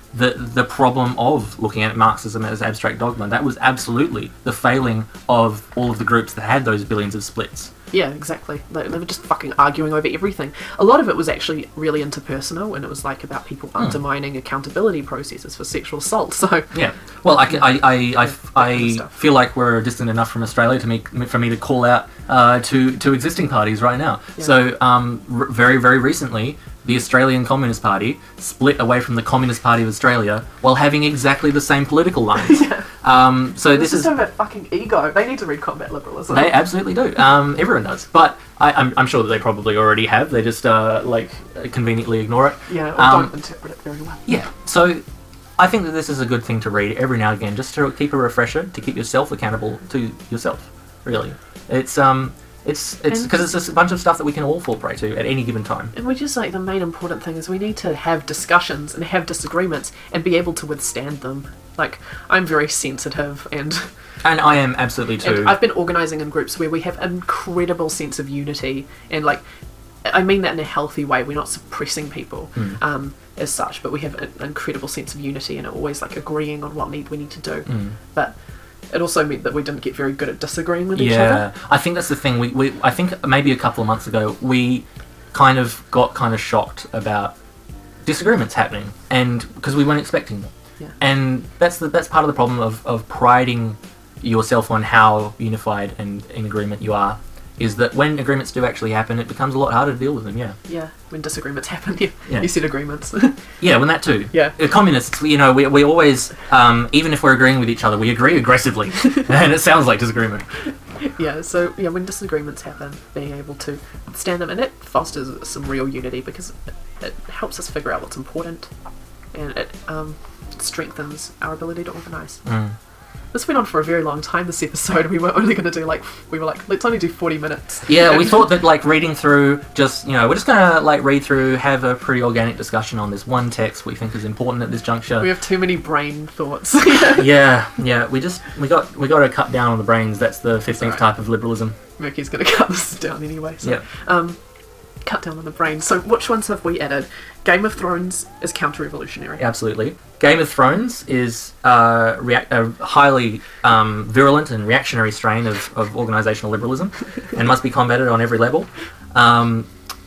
the the problem of looking at Marxism as abstract dogma. That was absolutely the failing of all of the groups that had those billions of splits. Yeah, exactly. They, they were just fucking arguing over everything. A lot of it was actually really interpersonal, and it was like about people Hmm. undermining accountability processes for sexual assault. So Yeah. Well, I, can- I, I, I, I, kind of I stuff. feel like we're distant enough from Australia to me, for me to call out uh, to, to existing parties right now. Yeah. So, um, r- very, very recently, the Australian Communist Party split away from the Communist Party of Australia while having exactly the same political lines. Yeah. Um, so this this is is... about fucking ego. They need to read Combat Liberalism. They absolutely do. Um, everyone does. But I, I'm, I'm sure that they probably already have. They just, uh, like, conveniently ignore it. yeah, or Um, don't interpret it very well. Yeah, so I think that this is a good thing to read every now and again, just to keep a refresher, to keep yourself accountable to yourself. Really, it's um, it's it's And- because it's just a bunch of stuff that we can all fall prey to at any given time. And we just like the main important thing is we need to have discussions and have disagreements and be able to withstand them. Like I'm very sensitive and, And I am absolutely too. and I've been organising in groups where we have an incredible sense of unity and like I mean that in a healthy way. We're not suppressing people Mm. um, as such, but we have an incredible sense of unity and are always like agreeing on what need we need to do. Mm. But it also meant that we didn't get very good at disagreeing with each Yeah, other. I think that's the thing. We, we I think maybe a couple of months ago we kind of got kind of shocked about disagreements happening, and because we weren't expecting them. Yeah. And that's the that's part of the problem of, of priding yourself on how unified and in agreement you are, is that when agreements do actually happen, it becomes a lot harder to deal with them. Yeah. Yeah, when disagreements happen, you, Yeah. you said agreements. Yeah, when that too. Yeah. Uh, Communists, you know, we, we always, um, even if we're agreeing with each other, we agree aggressively, and it sounds like disagreement. Yeah, so yeah, when disagreements happen, being able to withstand them, and it fosters some real unity because it, it helps us figure out what's important, and it um, strengthens our ability to organise. Mm. This went on for a very long time, this episode. We were only going to do like, we were like, let's only do forty minutes. Yeah, we thought that like reading through, just you know, we're just gonna like read through, have a pretty organic discussion on this one text we think is important at this juncture. We have too many brain thoughts. Yeah, yeah, we just we got we got to cut down on the brains. That's the fifteenth Alright. type of liberalism. Murky's going to cut this down anyway. So, Yep. um, cut down on the brain. So which ones have we added? Game of Thrones is counter-revolutionary. Absolutely. Game of Thrones is uh, reac- a highly um, virulent and reactionary strain of, of organisational liberalism, and must be combated on every level. Um,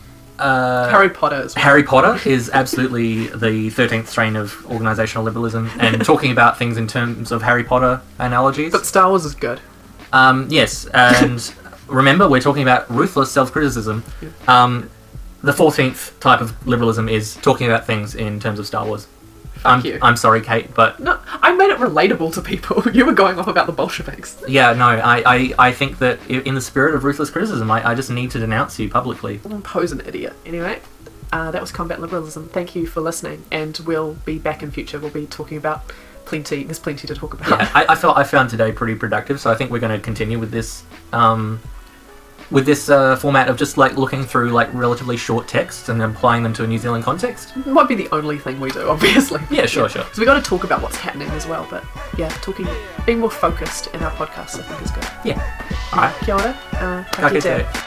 uh, Harry Potter is Harry Potter is absolutely the thirteenth strain of organisational liberalism, and talking about things in terms of Harry Potter analogies. But Star Wars is good. Um, yes, and remember, we're talking about ruthless self-criticism. Um, the fourteenth type of liberalism is talking about things in terms of Star Wars. I'm, you. I'm sorry, Kate, but No, I made it relatable to people. You were going off about the Bolsheviks. yeah, no, I, I, I think that i- in the spirit of ruthless criticism, I, I just need to denounce you publicly. Pose an idiot. Anyway, uh, that was Combat Liberalism. Thank you for listening, and we'll be back in future. We'll be talking about plenty. There's plenty to talk about. Yeah, I, I felt I found today pretty productive, so I think we're going to continue with this, um, with this uh, format of just like looking through like relatively short texts and applying them to a New Zealand context. It might be the only thing we do, obviously. Yeah, sure, sure. So we got to talk about what's happening as well. But yeah, talking, being more focused in our podcast, I think is good. Yeah. All right. Kia ora. Uh, Ka ka kite. kite.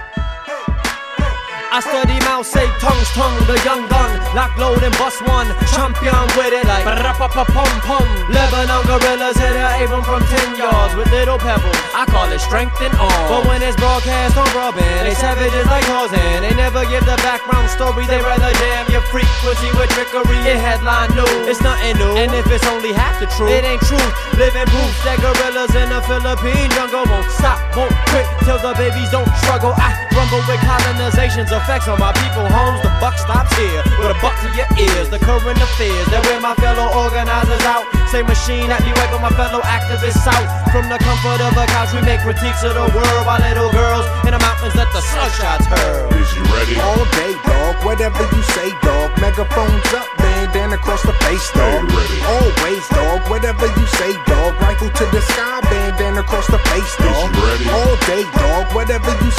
I study Mao say tongues tongue, the young gun, lock load and bust one, champion with it like pum pum. Lebanon gorillas hit a Abram from ten yards with little pebbles. I call it strength and all. But when it's broadcast on Robin, they savages like Tarzan. They never give the background story, they rather jam your frequency with trickery and headline news. It's nothing new, and if it's only half the truth, it ain't truth. Living proof that gorillas in the Philippine jungle won't stop, won't quit till the babies don't struggle. I rumble with colonization's effects on my people homes. The buck stops here with a buck to your ears. The current affairs that wear my fellow organizers out. Same machine that be wiping my fellow activists out. From the comfort of a couch we make critiques of the world, while little girls in the mountains let the sunshots hurl. Is you ready? All day, dog. Whatever you say, dog. Megaphones up, bandana across the face, dog. Stay ready. Always, dog. Whatever you say, dog. Rifle to the sky, bandana across the face, dog. you ready? All day, dog. Whatever you say.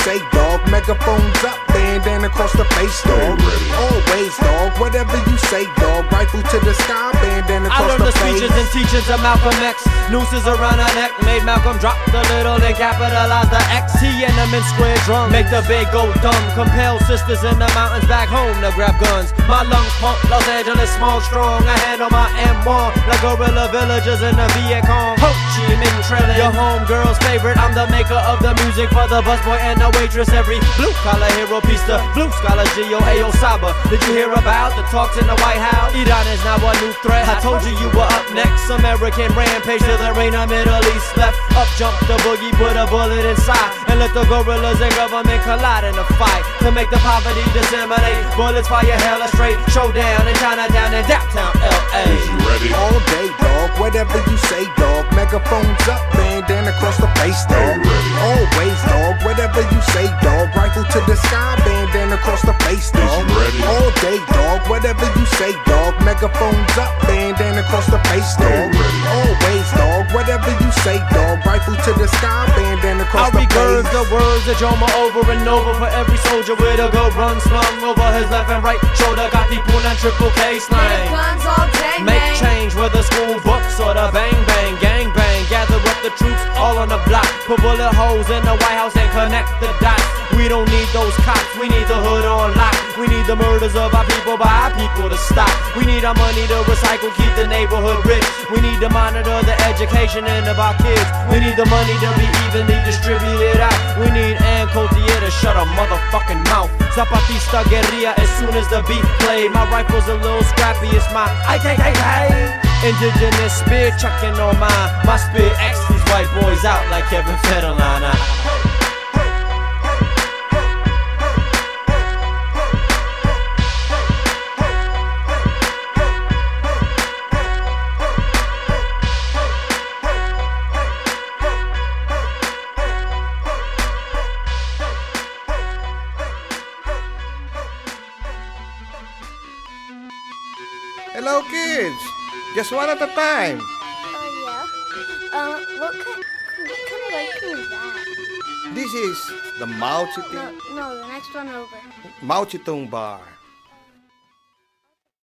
say, dog. Megaphones up, bandana across the face, dog. Always, dog. Whatever you say, dog. Rifle to the sky, bandana I across learned the the face. speeches and teachings of Malcolm X. Nooses around her neck made Malcolm drop the little and capitalize the X. He and them in square drum make the big go dumb. Compel sisters in the mountains back home to grab guns. My lungs pump, Los Angeles small, strong. I handle my M one like guerrilla villagers in the Viet Cong. Ho Chi Minh trailing your homegirl's favorite. I'm the maker of the music for the busboy and the waitress. Every blue collar hero piece the blue scholar Gio Ayo Saba. Did you hear about the talks in the White House? Iran is now a new threat. I told you you were up next. American rampage till there ain't a Middle East left. Up jump the boogie, put a bullet inside, and let the gorillas and government collide in a fight to make the poverty disseminate. Bullets fire hella straight. Showdown in Chinatown and downtown L A. Is you ready? All day, dog. Whatever you say, dog. Megaphones up, bandana across the face, dog. Always, dog. Whatever you say, dog. Rifle to the sky, bandana across the face, dog. Is you ready? All day, dog. Whatever you say, dog. Megaphones up, bandana across the face, dog. Always, dog. Whatever you say, dog. Rifle to the sky, bandana I across the regurg face. the words of Joma over and over for every soldier with a good run slung over his left and right shoulder. Got the pool and triple K slang. Guns all day, Make man. change with the school books or the bang bang, gang bang. Gather up the troops all on the block. Put bullet holes in the White House and connect the dots. We don't need those cops, we need the hood on lock. We need the murders of our people by our people to stop. We need our money to recycle, keep the neighborhood rich. We need to monitor the education and of our kids. We need the money to be evenly distributed out. We need Ann Coultier to shut her motherfucking mouth. Zapatista guerrilla as soon as the beat play. My rifle's a little scrappy, it's my I K K K. Indigenous spear chucking on mine. My spear X these white boys out like Kevin Federline. Hello, kids. Just one at a time. Oh, yeah? Uh, what kind, what kind of rifle is that? This is the Mao No, Zedong, no, the next one over. Mao Zedong bar.